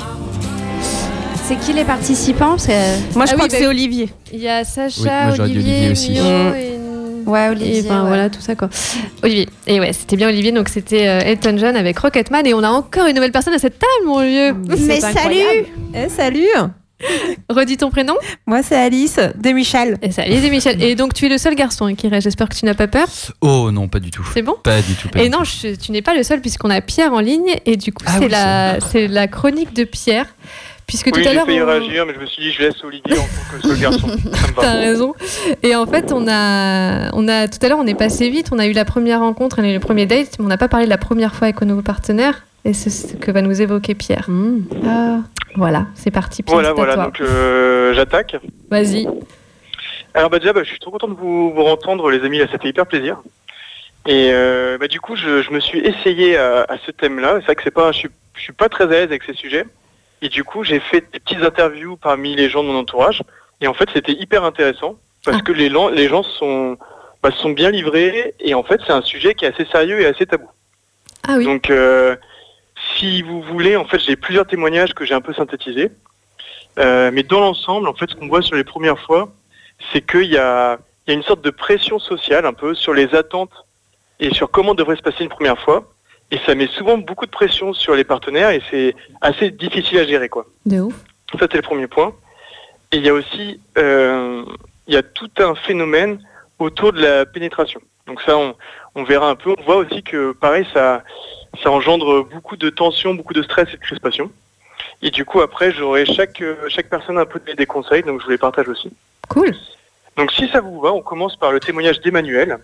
C'est qui les participants? Parce que... Moi, je Ah crois oui, que bah, c'est Olivier. Il y a Sacha, Oui, moi, j'aurais dit Olivier, Olivier aussi. Mio Mmh. et... Ouais, Olivier. Et ben, ouais. voilà, tout ça quoi. Olivier. Et ouais, c'était bien Olivier, donc c'était euh, Elton John avec Rocketman. Et on a encore une nouvelle personne à cette table, mon vieux. Mais salut. Eh, salut. Redis ton prénom. Moi, c'est Alice de Michel. Et ça, Alice et Michel. Et donc, tu es le seul garçon hein, qui reste. J'espère que tu n'as pas peur. Oh non, pas du tout. C'est bon? Pas du tout. Pas Et du non, tout. je- tu n'es pas le seul puisqu'on a Pierre en ligne. Et du coup, Ah c'est oui, la, c'est la chronique de Pierre. Puisque Oui, tout à j'ai l'heure. failli on- réagir, mais je me suis dit, je laisse Olivier en tant que seul garçon. Ça me va. T'as raison. Et en fait, on a, on a tout à l'heure, on est passé vite. On a eu la première rencontre, on a eu le premier date, mais on n'a pas parlé de la première fois avec nos nouveaux partenaires. Et c'est ce que va nous évoquer Pierre. Ah, voilà, c'est parti. Pierre, Voilà, c'est à voilà, toi. donc euh, j'attaque. Vas-y. Alors bah déjà, bah, je suis trop content de vous, vous entendre, les amis, là, ça fait hyper plaisir. Et euh, bah, du coup, je, je me suis essayé à, à ce thème-là. C'est vrai que c'est pas, je suis, je suis pas très à l'aise avec ces sujets. Et du coup, j'ai fait des petites interviews parmi les gens de mon entourage. Et en fait, c'était hyper intéressant parce que les, gens- les gens sont, bah, sont bien livrés. Et en fait, c'est un sujet qui est assez sérieux et assez tabou. Ah oui. Donc, euh, si vous voulez, en fait, j'ai plusieurs témoignages que j'ai un peu synthétisés. Euh, mais dans l'ensemble, en fait, ce qu'on voit sur les premières fois, c'est qu'il y a, il y a une sorte de pression sociale un peu sur les attentes et sur comment devrait se passer une première fois. Et ça met souvent beaucoup de pression sur les partenaires et c'est assez difficile à gérer, quoi. De ouf. Ça, c'est le premier point. Et il y a aussi, euh, il y a tout un phénomène autour de la pénétration. Donc ça, on, on verra un peu. On voit aussi que, pareil, ça, ça engendre beaucoup de tension, beaucoup de stress et de crispation. Et du coup, après, j'aurai chaque, euh, chaque personne un peu donné des conseils, donc je vous les partage aussi. Cool. Donc si ça vous va, on commence par le témoignage d'Emmanuel.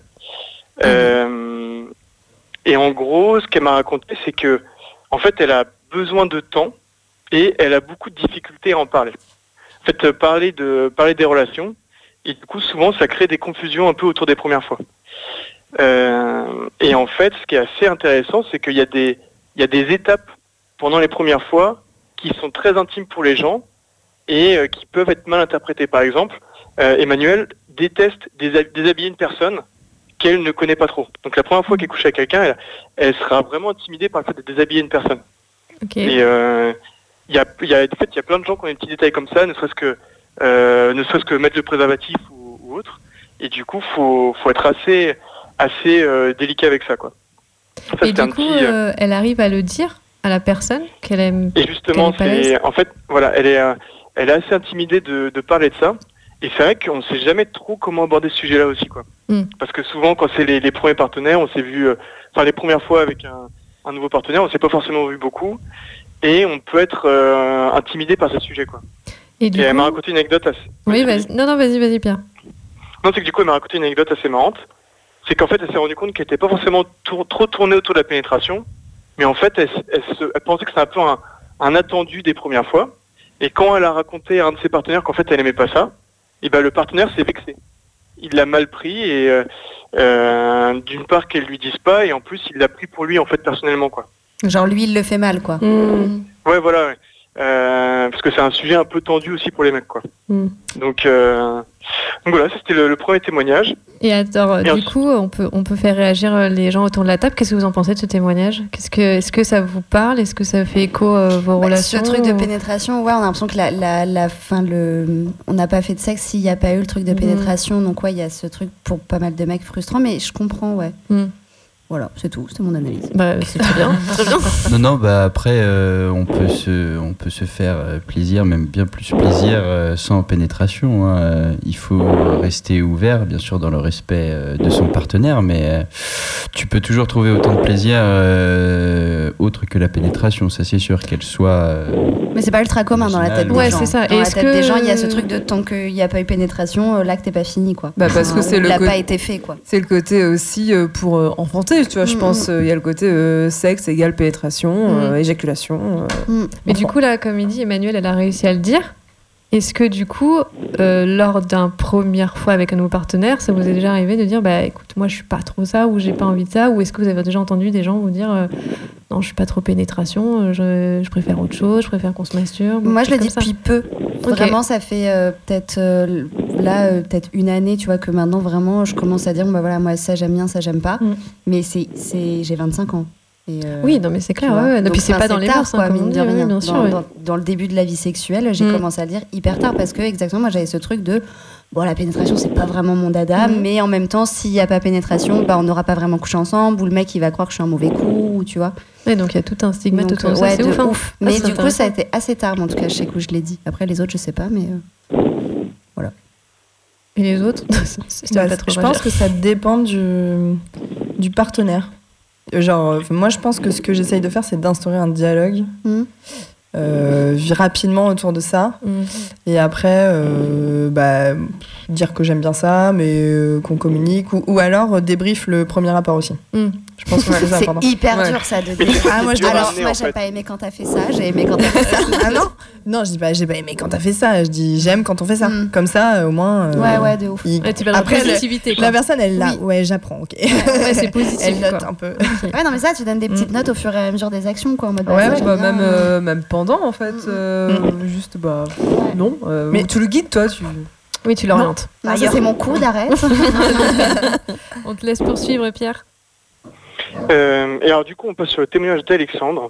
Euh, et en gros, ce qu'elle m'a raconté, c'est que, en fait, elle a besoin de temps et elle a beaucoup de difficultés à en parler. En fait, euh, parler de parler des relations, et du coup, souvent, ça crée des confusions un peu autour des premières fois. Euh, et en fait, ce qui est assez intéressant, c'est qu'il y a des il y a des étapes pendant les premières fois qui sont très intimes pour les gens et euh, qui peuvent être mal interprétées. Par exemple, euh, Emmanuel déteste déshab- déshabiller une personne qu'elle ne connaît pas trop. Donc la première fois qu'elle couche avec quelqu'un, elle, elle sera vraiment intimidée par le fait de déshabiller une personne. Ok. Et euh, il y a, il y a, en fait, il y a plein de gens qui ont des petits détails comme ça, ne serait-ce que, euh, ne serait-ce que mettre le préservatif ou, ou autre. Et du coup, faut, faut être assez, assez euh, délicat avec ça, quoi. Ça, Et c'était un du coup, petit, euh, euh, elle arrive à le dire à la personne qu'elle aime. Et justement, qu'elle est pas à l'aise. c'est, en fait, voilà, elle est, euh, elle est assez intimidée de, de parler de ça. Et c'est vrai qu'on ne sait jamais trop comment aborder ce sujet-là aussi, quoi. Mm. Parce que souvent, quand c'est les, les premiers partenaires, on s'est vu, euh, enfin les premières fois avec un, un nouveau partenaire, on s'est pas forcément vu beaucoup, et on peut être euh, intimidé par ce sujet, quoi. Et du Et elle coup- m'a raconté une anecdote assez. Oui, vas-y. Non, non, vas-y, vas-y, Pierre. Non, c'est que du coup, elle m'a raconté une anecdote assez marrante. C'est qu'en fait, elle s'est rendue compte qu'elle n'était pas forcément tour- trop tournée autour de la pénétration, mais en fait, elle, elle, se- elle pensait que c'était un peu un, un attendu des premières fois. Et quand elle a raconté à un de ses partenaires qu'en fait, elle aimait pas ça, et ben le partenaire s'est vexé. Il l'a mal pris et euh, euh, d'une part qu'elle lui dise pas, et en plus, il l'a pris pour lui en fait personnellement, quoi. Genre lui, il le fait mal, quoi. Mm. Ouais, voilà. Ouais. Euh, parce que c'est un sujet un peu tendu aussi pour les mecs, quoi. Mm. Donc, euh, donc voilà, ça, c'était le, le premier témoignage. Et alors, Et du ensuite- coup, on peut, on peut faire réagir euh, les gens autour de la table. Qu'est-ce que vous en pensez de ce témoignage? Qu'est-ce que, Est-ce que ça vous parle? Est-ce que ça fait écho à vos Bah, relations? Ce truc de ou- pénétration, ouais, on a l'impression que la, la, la fin, le, on n'a pas fait de sexe s'il n'y a pas eu le truc de Mhm. pénétration. Donc ouais, il y a ce truc pour pas mal de mecs frustrant, mais je comprends, ouais. Mm. Voilà, c'est tout, c'est mon analyse. Bah, c'est très bien, très bien. Non, non, bah après, euh, on, peut se, on peut se faire euh, plaisir, même bien plus plaisir, euh, sans pénétration. Hein. Euh, Il faut rester ouvert, bien sûr, dans le respect euh, de son partenaire, mais euh, tu peux toujours trouver autant de plaisir euh, autre que la pénétration, ça c'est sûr, qu'elle soit... euh, Mais c'est pas ultra commun dans la tête des Ouais, gens. c'est ça. Dans Et la est-ce tête que- des gens, il y a ce truc de tant qu'il n'y a pas eu pénétration, euh, l'acte n'est pas fini, quoi. Bah, parce que Enfin, c'est ou le l'a co- pas été fait, quoi. C'est le côté aussi euh, pour euh, enfanter, tu vois. Je Mm, pense il y a le côté euh, sexe égale pénétration, euh, éjaculation. euh, Mais du coup, là, comme il dit, Emmanuel, elle a réussi à le dire. Est-ce que du coup, euh, lors d'un première fois avec un nouveau partenaire, ça vous est déjà arrivé de dire, bah écoute, moi je suis pas trop ça, ou j'ai pas envie de ça, ou est-ce que vous avez déjà entendu des gens vous dire, euh, non, je suis pas trop pénétration, euh, je, je préfère autre chose, je préfère qu'on se masturbe. Moi, je le comme dis ça. depuis peu. Ok. Vraiment, ça fait euh, peut-être euh, là, euh, peut-être une année, tu vois, que maintenant, vraiment, je commence à dire, bon, bah voilà, moi, ça j'aime bien, ça j'aime pas. Mm. Mais c'est, c'est, j'ai vingt-cinq ans. Et, euh, Oui, non, mais c'est clair, tu vois. ouais, ouais. Et Donc, puis c'est enfin, pas dans les tard, mœurs, hein, quoi, comme mine on de dit, rien. oui, bien sûr, Dans, ouais. dans- dans le début de la vie sexuelle, j'ai Mm. commencé à le dire hyper tard parce que, exactement, moi, j'avais ce truc de, bon, la pénétration, c'est pas vraiment mon dada, Mm. mais en même temps, s'il y a pas pénétration, bah, on n'aura pas vraiment couché ensemble, ou le mec, il va croire que je suis un mauvais coup, ou tu vois. Ouais, donc il y a tout un stigmate Donc, autour de euh, ça, ouais, c'est de ouf. hein. ouf. Ah, Mais c'est du coup, ça a intéressant. été assez tard, mais en tout cas, je sais que je l'ai dit. Après, les autres, je sais pas, mais. euh, Et les autres C'est Bah, peut-être je pense réagir. que ça dépend du, du partenaire. Genre, euh, moi, je pense que ce que j'essaye de faire, c'est d'instaurer un dialogue Mhm. euh, rapidement autour de ça. Mhm. Et après, euh, bah, dire que j'aime bien ça, mais euh, qu'on communique. Ou, ou alors, euh, débrief le premier rapport aussi. Mm. Je pense que c'est C'est important. hyper Ouais. dur ça de Mais dire. c'est Ah, moi, je Alors, l'ai moi, ramené, en j'ai fait. pas aimé quand t'as fait ça, j'ai aimé quand t'as fait ça. Ah non Non, je dis pas j'ai pas aimé quand t'as fait ça. Je dis j'aime quand on fait ça. Comme ça, euh, au moins. euh, Ouais, ouais, de ouf. il- Ouais, tu vas dans la Après, le- positivité, quoi. la personne, elle là. Oui. Ouais, j'apprends, ok. Ouais, c'est positif, Elle note quoi. un peu. Ouais, non, mais ça, tu donnes des petites notes au fur et à mesure des actions, quoi. En mode, bah, Ouais, ça, ouais, j'aime bah, bien. même, euh, même pendant en fait. euh, Juste, bah. Non. euh, Mais- ou tu le guides, toi. Tu... Oui, tu l'orientes. Non, ça, c'est mon coup, d'arrête. On te laisse poursuivre, Pierre. Euh, et alors du coup, on passe sur le témoignage d'Alexandre,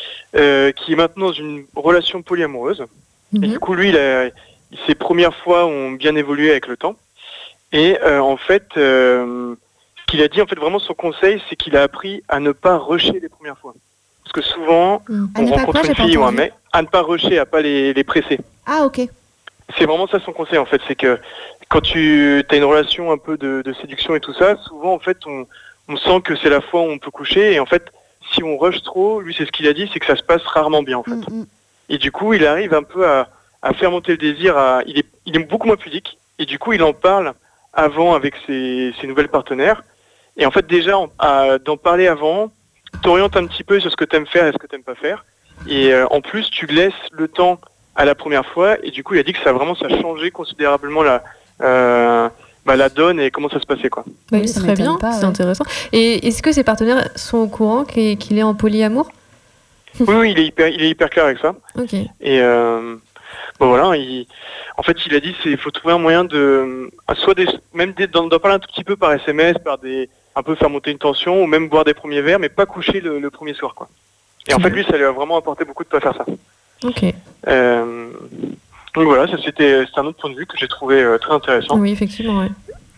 euh, qui est maintenant dans une relation polyamoureuse. Et du coup, lui, il a, ses premières fois ont bien évolué avec le temps. Et euh, en fait, euh, ce qu'il a dit, en fait, vraiment son conseil, c'est qu'il a appris à ne pas rusher les premières fois. Parce que souvent, À on ne pas rencontre quoi, j'ai une pas fille ou un entendu. mec, à ne pas rusher, à pas les, les presser. Ah, ok. C'est vraiment ça son conseil en fait, c'est que quand tu as une relation un peu de, de séduction et tout ça, souvent en fait on, on sent que c'est la fois où on peut coucher et en fait si on rush trop, lui c'est ce qu'il a dit, c'est que ça se passe rarement bien en fait. Et du coup il arrive un peu à, à faire monter le désir, à, il, est, il est beaucoup moins pudique et du coup il en parle avant avec ses, ses nouvelles partenaires et en fait déjà en- à- d'en parler avant, t'orientes un petit peu sur ce que t'aimes faire et ce que t'aimes pas faire et euh, en plus tu laisses le temps à la première fois et du coup il a dit que ça vraiment ça a changé considérablement la euh, bah, la donne et comment ça se passait quoi. Oui, Oui, c'est ça très m'étonne bien, pas, c'est ouais. intéressant. Et est-ce que ses partenaires sont au courant qu'il qu'il est en polyamour? Oui, oui, il est hyper il est hyper clair avec ça Ok. et euh, bon voilà il, en fait il a dit c'est faut trouver un moyen de soit des, même des, d'en, d'en parler un tout petit peu par S M S, par des un peu faire monter une tension ou même boire des premiers verres mais pas coucher le, le premier soir quoi. Et en fait lui ça lui a vraiment apporté beaucoup de pas faire ça. Ok. Euh, donc voilà, ça c'était, c'était un autre point de vue que j'ai trouvé euh, très intéressant. Oui, effectivement, ouais.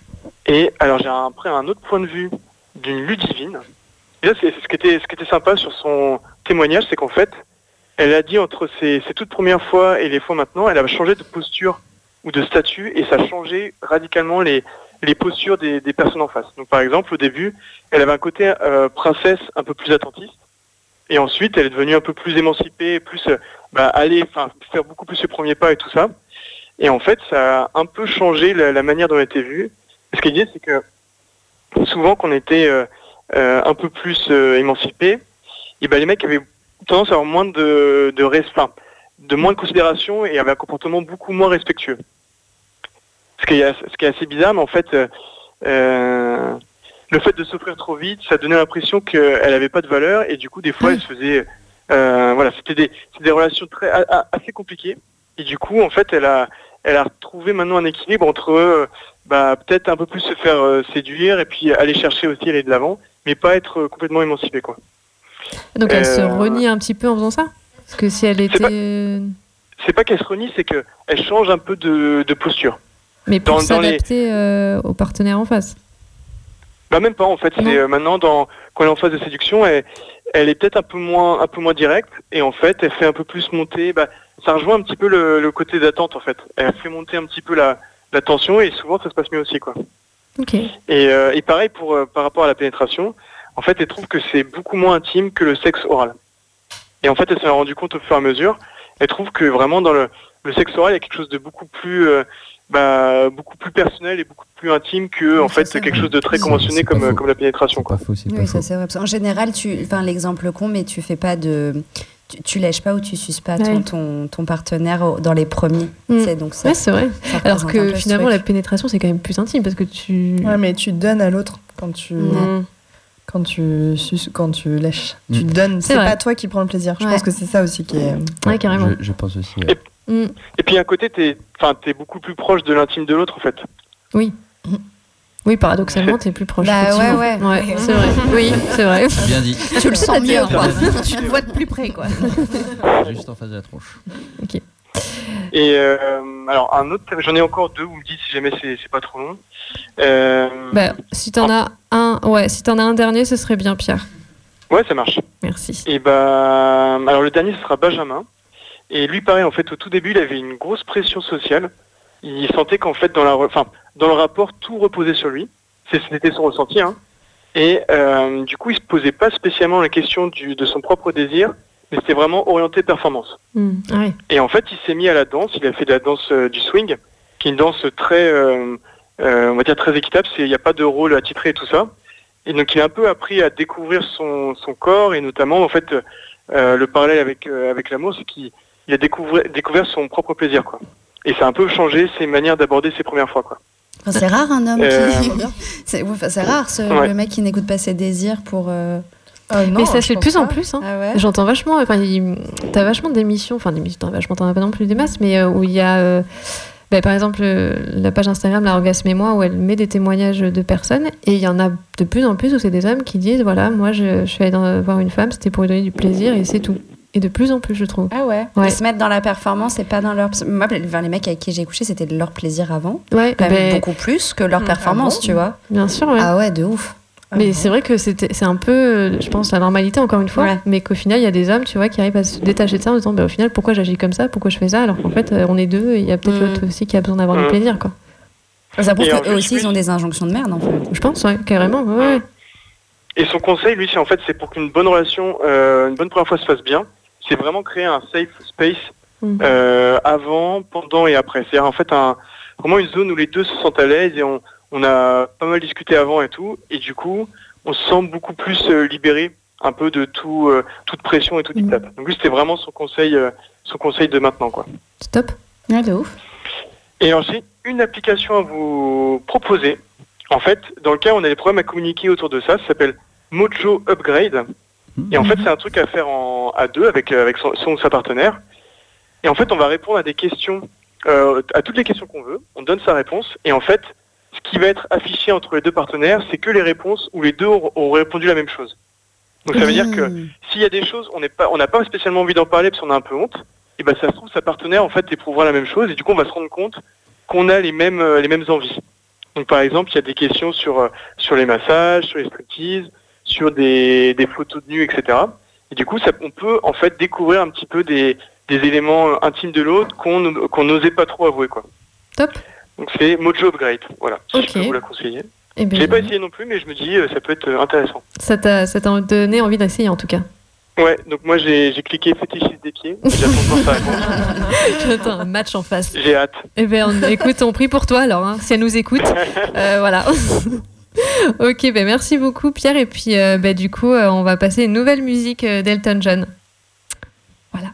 Et alors j'ai un- après un autre point de vue d'une Ludivine. Et là, c'est, c'est ce qui était, ce qui était sympa sur son témoignage, c'est qu'en fait, elle a dit entre ses, ses toutes premières fois et les fois maintenant, elle a changé de posture ou de statut et ça a changé radicalement les, les postures des, des personnes en face. Donc par exemple, au début, elle avait un côté euh, princesse un peu plus attentiste. Et ensuite, elle est devenue un peu plus émancipée, plus euh, bah, aller, enfin, faire beaucoup plus ses premiers pas et tout ça. Et en fait, ça a un peu changé la, la manière dont elle était vue. Ce qu'elle disait, c'est que souvent, qu'on était euh, euh, un peu plus euh, émancipé, et ben les mecs avaient tendance à avoir moins de de, res- enfin, de moins de considération et avaient un comportement beaucoup moins respectueux. Ce qui est, as- ce qui est assez bizarre, mais en fait, euh, euh, le fait de s'offrir trop vite, ça donnait l'impression qu'elle avait pas de valeur et du coup, des fois, elle se faisait Euh, voilà, c'était des, c'était des relations très a, a, assez compliquées. Et du coup, en fait, elle a, elle a retrouvé maintenant un équilibre entre euh, bah, peut-être un peu plus se faire euh, séduire et puis aller chercher aussi, aller de l'avant, mais pas être euh, complètement émancipée, quoi. Donc elle Euh, se renie un petit peu en faisant ça? Parce que si elle était... C'est pas qu'elle se renie, c'est que elle change un peu de, de posture. Mais pour Dans- dans les- s'adapter euh, au partenaire en face. Bah même pas en fait. C'est euh, maintenant dans quand elle est en phase de séduction, elle, elle est peut-être un peu moins un peu moins directe et en fait elle fait un peu plus monter. Bah ça rejoint un petit peu le, le côté d'attente en fait. Elle fait monter un petit peu la, la tension et souvent ça se passe mieux aussi quoi. Ok. Et, euh, et pareil pour euh, par rapport à la pénétration, en fait elle trouve que c'est beaucoup moins intime que le sexe oral. Et en fait elle s'en est rendue compte au fur et à mesure. Elle trouve que vraiment dans le, le sexe oral il y a quelque chose de beaucoup plus euh, bah, beaucoup plus personnel et beaucoup plus intime que en fait quelque chose de très conventionné comme comme la pénétration quoi. Oui, ça c'est vrai. Parce qu'en général, tu, enfin l'exemple con, mais tu fais pas de, tu, tu lèches pas ou tu suces pas ton, Ouais. ton, ton partenaire au- dans les premiers. Mm. C'est donc ça. Ouais, c'est vrai. ça Alors représente un que peu ce finalement, truc. la pénétration, c'est quand même plus intime parce que tu. Ouais, mais tu donnes à l'autre quand tu. Mm. Quand tu suces, quand tu lèches. Mm. Tu donnes, C'est c'est vrai. pas toi qui prends le plaisir. Je Ouais. pense que c'est ça aussi qui est. Ouais, carrément. Je, je pense aussi. ouais. Mm. Et puis à côté t'es enfin t'es beaucoup plus proche de l'intime de l'autre en fait. Oui. Oui, paradoxalement, t'es plus proche. Bah, effectivement. ouais, ouais. c'est vrai. Oui, c'est vrai. Bien dit. Tu le sens mieux, quoi. Tu le vois de plus près, quoi. Juste en face de la tronche. Ok. Et euh, alors un autre, j'en ai encore deux. Vous me dites si jamais c'est c'est pas trop long. Euh, Bah, si t'en as un, ouais, si t'en as un dernier, ce serait bien, Pierre. Ouais, ça marche. Merci. Et bah, alors le dernier ce sera Benjamin. Et lui, pareil, en fait, au tout début, il avait une grosse pression sociale. Il sentait qu'en fait, dans la, re- enfin, dans le rapport, tout reposait sur lui. C'est- C'était son ressenti, hein. Et euh, du coup, il se posait pas spécialement la question du, de son propre désir, mais c'était vraiment orienté performance. Mm. Ah ouais. Et en fait, il s'est mis à la danse. Il a fait de la danse euh, du swing, qui est une danse très, euh, euh, on va dire très équitable. C'est, il n'y a pas de rôle attitré et tout ça. Et donc, il a un peu appris à découvrir son, son corps et notamment, en fait, euh, le parallèle avec euh, avec l'amour, c'est qu'il il a découvert découvert son propre plaisir, quoi. Et ça a un peu changé ses manières d'aborder ses premières fois, quoi. Enfin, c'est rare un homme Euh, qui. c'est, ouais, enfin, c'est rare ce, Ouais. le mec qui n'écoute pas ses désirs pour. euh, Mais ça se fait de plus en plus. Hein. Ah ouais. J'entends vachement. Enfin, il- t'as vachement d'émissions. Enfin, d'émissions, t'en as vachement, t'en as pas non plus des masses, mais euh, où il y a. euh, bah, par exemple, euh, la page Instagram, la Orgasme et moi, où elle met des témoignages de personnes, et il y en a de plus en plus où c'est des hommes qui disent voilà, moi je, je suis allée dans- voir une femme, c'était pour lui donner du plaisir, et c'est tout. Et de plus en plus, je trouve. Ah ouais. Ouais. Ils se mettent dans la performance et pas dans leur. Moi, enfin, les mecs avec qui j'ai couché, c'était de leur plaisir avant. Ouais, Quand même ben- beaucoup plus que leur Mm. performance, Ah bon tu vois. Bien sûr, ouais. Ah ouais, de ouf. Mais c'est vrai que c'était- c'est un peu, euh, je pense, la normalité, encore une fois, Ouais. mais qu'au final, il y a des hommes, tu vois, qui arrivent à se détacher de ça en disant, bah, au final, pourquoi j'agis comme ça, pourquoi je fais ça, alors qu'en fait, euh, on est deux, et il y a peut-être Mm. l'autre aussi qui a besoin d'avoir du Mm. plaisir, quoi. Ça prouve Et en qu'eux plus, aussi, ils ont des injonctions de merde, en fait. Je pense, ouais, carrément, ouais, ouais. Et son conseil, lui, c'est en fait, c'est pour qu'une bonne relation, euh, une bonne première fois se fasse bien, c'est vraiment créer un safe space Mhm. euh, avant, pendant et après. C'est-à-dire en fait un, vraiment une zone où les deux se sentent à l'aise et on, on a pas mal discuté avant et tout, et du coup, on se sent beaucoup plus euh, libéré un peu de tout, euh, toute pression et tout diktat. Donc lui, c'était vraiment son conseil, euh, son conseil de maintenant, quoi. C'est top. Ouais, de ouf. Et ensuite, une application à vous proposer. En fait, dans le cas où on a des problèmes à communiquer autour de ça, ça s'appelle Mojo Upgrade. Et en fait, c'est un truc à faire en, à deux avec, euh, avec son, son ou sa partenaire. Et en fait, on va répondre à des questions, euh, à toutes les questions qu'on veut. On donne sa réponse. Et en fait, ce qui va être affiché entre les deux partenaires, c'est que les réponses où les deux auront, auront répondu la même chose. Donc ça veut dire que s'il y a des choses, on n'est pas, on n'a pas spécialement envie d'en parler parce qu'on a un peu honte. Et ben ça se trouve, sa partenaire en fait éprouvera la même chose. Et du coup, on va se rendre compte qu'on a les mêmes, euh, les mêmes envies. Donc par exemple, il y a des questions sur euh, sur les massages, sur les striptease, sur des, des photos de nu, et cetera. Et du coup, ça, on peut en fait découvrir un petit peu des, des éléments euh, intimes de l'autre qu'on qu'on n'osait pas trop avouer, quoi. Top. Donc c'est Mojo Upgrade, voilà. Si Ok. je peux vous la conseiller. Eh ben, Je l'ai pas essayé non plus, mais je me dis euh, ça peut être euh, intéressant. Ça t'a ça t'a donné envie d'essayer, en tout cas. Ouais, donc moi j'ai j'ai cliqué fétichiste des pieds. J'attends encore sa réponse. J'attends un match en face. J'ai hâte. Eh ben, on- écoute, on prie pour toi alors, hein, si elle nous écoute. Euh, voilà. Ok, ben merci beaucoup Pierre. Et puis euh, ben, du coup, euh, on va passer une nouvelle musique euh, d'Elton John. Voilà.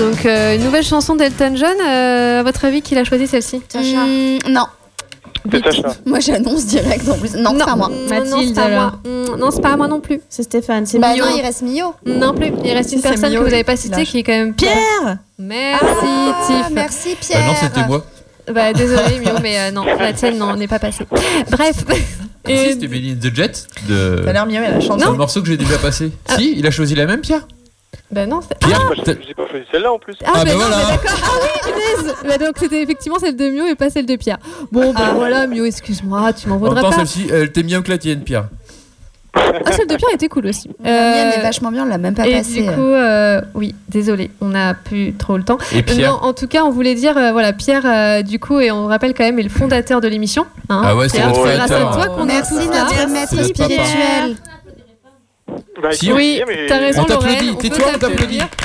Donc, euh, une nouvelle chanson d'Elton John. Euh, à votre avis, qui l'a choisi celle-ci? Mmh, non. C'est Sacha. Moi, j'annonce direct en plus. Non, c'est pas moi. Mathilde, non, c'est pas moi. Mmh, non, c'est pas moi non plus. C'est Stéphane, c'est bah Mio. non, il reste Mio. Non plus. Il reste une C'est personne Mio, que vous n'avez pas citée lâche. qui est quand même Pierre. Merci, Ah, Tiff. merci Pierre. Bah non, c'était moi. Bah désolé Mio, mais euh, non, la tienne non, n'est pas passée. Bref. Si, Et- c'était Benny and the Jet de. Ça a l'air mieux, il a la chanson. C'est un morceau que j'ai déjà passé. Si, il a choisi la même, Pierre. Bah non, c'est... Pierre, Moi, j'ai j'ai pas choisi celle-là en plus. Ah, Ah, bah bah non, voilà. mais d'accord. Ah oui, punaise. Bah donc c'était effectivement celle de Mio et pas celle de Pierre. Bon, bah voilà, Mio, excuse-moi, tu m'en En voudras même temps, pas. celle-ci, elle t'est mieux que la tienne, Pierre. Ah, celle de Pierre était cool aussi. La mienne Euh, est vachement bien, on l'a même pas Et passée. du coup, euh, oui, désolé, on n'a plus trop le temps. Et Pierre. Non, en tout cas, on voulait dire, euh, voilà, Pierre, euh, du coup, et on rappelle quand même, est le fondateur de l'émission. Hein, Ah ouais, c'est Pierre, notre grâce à créateur. toi qu'on est Merci tous là. notre maître C'est notre papa. spirituel. Bah, Si, écoute, Oui, mais- t'as raison, On t'applaudit. Lorraine, on Tais-toi, peut on t'applaudit. t'applaudir.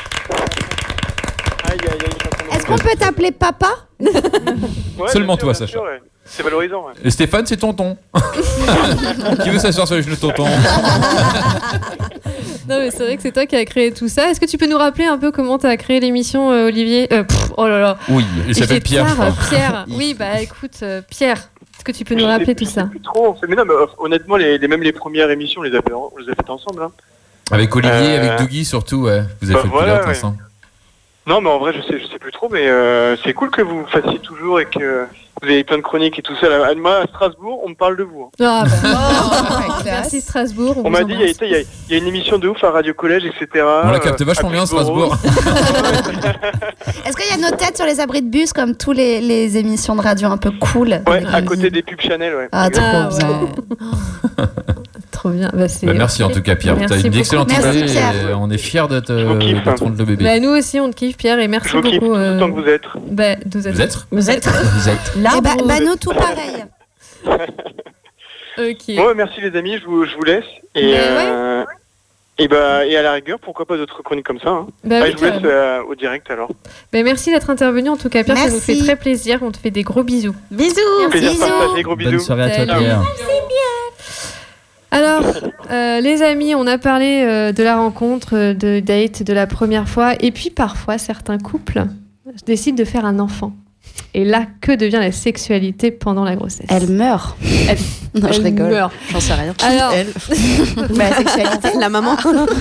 Aïe, aïe, aïe, j'ai Est-ce qu'on peut t'appeler papa? Ouais, Seulement bien sûr, toi, bien Sacha. sûr, ouais. C'est valorisant. Ouais. Et Stéphane, c'est tonton. Qui veut s'asseoir sur les genoux de tonton? Non, mais c'est vrai que c'est toi qui as créé tout ça. Est-ce que tu peux nous rappeler un peu comment tu as créé l'émission, euh, Olivier euh, pff, Oh là là. Oui, il s'appelle J'ai Pierre. je tard, crois. Pierre. Oui, bah écoute, euh, Pierre, est-ce que tu peux nous Je sais rappeler plus- tout je sais ça? plus trop, en fait. Mais non, mais euh, honnêtement, les, les- même les premières émissions, on les a, fait, on les a faites ensemble. Hein. Avec Olivier, Euh, avec Dougie surtout, ouais. Vous avez bah fait le voilà, pilote ouais. ensemble. Non, mais en vrai, je sais, je sais plus trop, mais euh, c'est cool que vous fassiez toujours et que vous avez plein de chroniques et tout ça. Là, moi, à Strasbourg, on me parle de vous. hein. Ah, bah, Oh, merci Strasbourg. On vous m'a dit, il y, a, embrasse. il y a- il y a une émission de ouf à Radio Collège, et cetera. On l'a capté euh, vachement à bien à Pulsboro. Strasbourg. Est-ce qu'il y a nos têtes sur les abris de bus comme tous les, les émissions de radio un peu cool? Ouais, à côté des pubs Chanel, ouais. Ah, trop Ah, bien. ouais. Trop bien. Bah, c'est... Bah, merci en tout cas, Pierre. Merci T'as une beaucoup. excellente Merci, idée. Pierre. et On est fiers de te vous kiffe, de te rendre le bébé. Bah, nous aussi, on te kiffe, Pierre, et merci Je vous kiffe beaucoup. tout euh, autant que vous êtes. Bah, vous êtes. Vous êtes Vous êtes Vous êtes. là. Eh bah, bah, nous tout pareil. Ok. Ouais, merci les amis, je vous, je vous laisse. Et, Mais euh, et, bah, et à la rigueur, pourquoi pas d'autres chroniques comme ça. Hein. Bah, Ah, oui, je vous laisse carrément. euh, au direct alors. Bah, merci d'être intervenu en tout cas, Pierre. Ça nous Merci. fait très plaisir. On te fait des gros bisous. Bisous. Plaisir Bisous. partagé, gros bisous. Bonne soirée à toi, Salut. Pierre. Alors, euh, les amis, on a parlé euh, de la rencontre, euh, de date, de la première fois, et puis parfois certains couples décident de faire un enfant. Et là, que devient la sexualité pendant la grossesse? Elle meurt. Elle- Non, je elle rigole. meurt. J'en sais rien. Alors, Bah, la sexualité. La maman.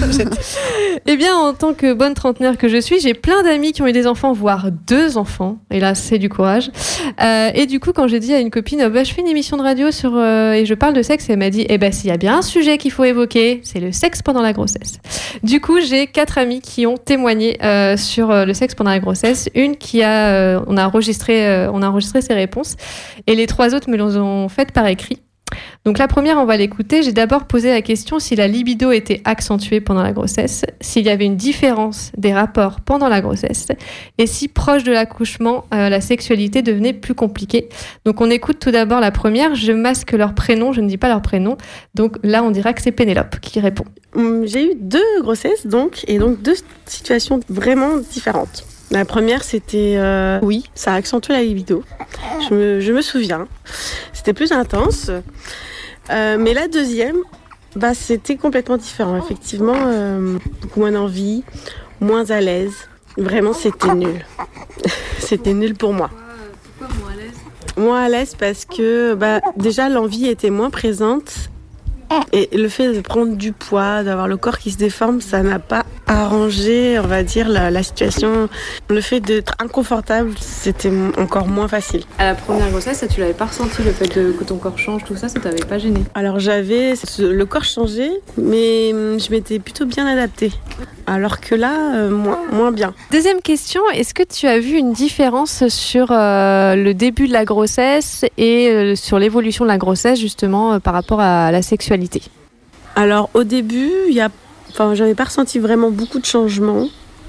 eh bien, en tant que bonne trentenaire que je suis, j'ai plein d'amis qui ont eu des enfants, voire deux enfants. Et là, c'est du courage. Euh, et du coup, quand j'ai dit à une copine, oh, bah, je fais une émission de radio sur, euh, et je parle de sexe, elle m'a dit, eh ben, s'il y a bien un sujet qu'il faut évoquer, c'est le sexe pendant la grossesse. Du coup, j'ai quatre amis qui ont témoigné euh, sur euh, le sexe pendant la grossesse. Une qui a, euh, on a enregistré, euh, on a enregistré ses réponses, et les trois autres me les ont faites par écrit. Donc la première, on va l'écouter. J'ai d'abord posé la question si la libido était accentuée pendant la grossesse, s'il y avait une différence des rapports pendant la grossesse, et si proche de l'accouchement, euh, la sexualité devenait plus compliquée. Donc on écoute tout d'abord la première. Je masque leur prénom, je ne dis pas leur prénom. Donc là, on dira que c'est Pénélope qui répond. Hum, J'ai eu deux grossesses, donc, et donc deux situations vraiment différentes. La première, c'était, euh, oui, ça a accentué la libido. Je me, je me souviens. C'était plus intense. Euh, mais la deuxième, bah, c'était complètement différent. Effectivement, euh, beaucoup moins d'envie, moins à l'aise. Vraiment, c'était nul. C'était nul pour moi. Pourquoi moins à l'aise? Moins à l'aise parce que bah, déjà, l'envie était moins présente. Et le fait de prendre du poids, d'avoir le corps qui se déforme, ça n'a pas arrangé, on va dire, la, la situation. Le fait d'être inconfortable, c'était encore moins facile. À la première grossesse, ça, tu l'avais pas ressenti, le fait de, que ton corps change, tout ça, ça t'avait pas gêné? Alors j'avais ce- le corps changé, mais hum, je m'étais plutôt bien adaptée. Alors que là, euh, moins, moins bien. Deuxième question, est-ce que tu as vu une différence sur euh, le début de la grossesse et euh, sur l'évolution de la grossesse, justement, euh, par rapport à la sexualité? Alors au début, il y a, enfin, j'avais pas ressenti vraiment beaucoup de changements.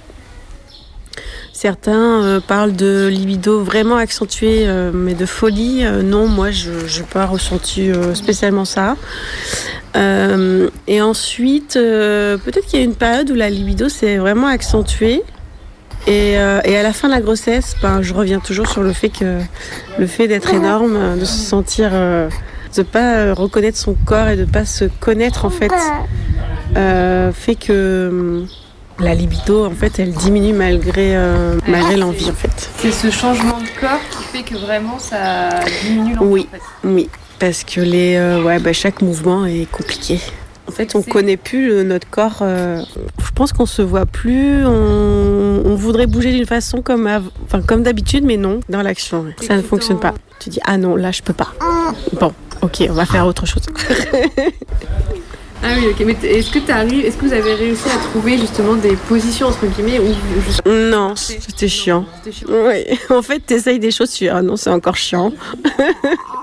Certains euh, parlent de libido vraiment accentuée, euh, mais de folie. Euh, non, moi, je n'ai pas ressenti euh, spécialement ça. Euh, et ensuite, euh, peut-être qu'il y a une période où la libido s'est vraiment accentuée. Et, euh, et à la fin de la grossesse, ben, je reviens toujours sur le fait que le fait d'être énorme, euh, de se sentir, euh, de pas euh, reconnaître son corps et de pas se connaître en fait, euh, fait que La libido, en fait, elle diminue malgré, euh, malgré l'envie, en fait. C'est ce changement de corps qui fait que vraiment ça diminue l'envie. Oui, en fait. oui, parce que les, euh, ouais, bah, chaque mouvement est compliqué. En fait, on connaît plus euh, notre corps. Euh, je pense qu'on se voit plus. On, on voudrait bouger d'une façon comme, av- enfin, comme d'habitude, mais non, dans l'action. Ça ne fonctionne pas. Tu dis, ah non, là, je peux pas. Bon, ok, on va faire autre chose. Ah oui, ok. Mais t- est-ce que t'arrives, est-ce que vous avez réussi à trouver justement des positions entre guillemets où juste... Non, c'était chiant. C'était chiant. Oui, en fait, t'essayes des choses, tu dis, ah non, c'est encore chiant.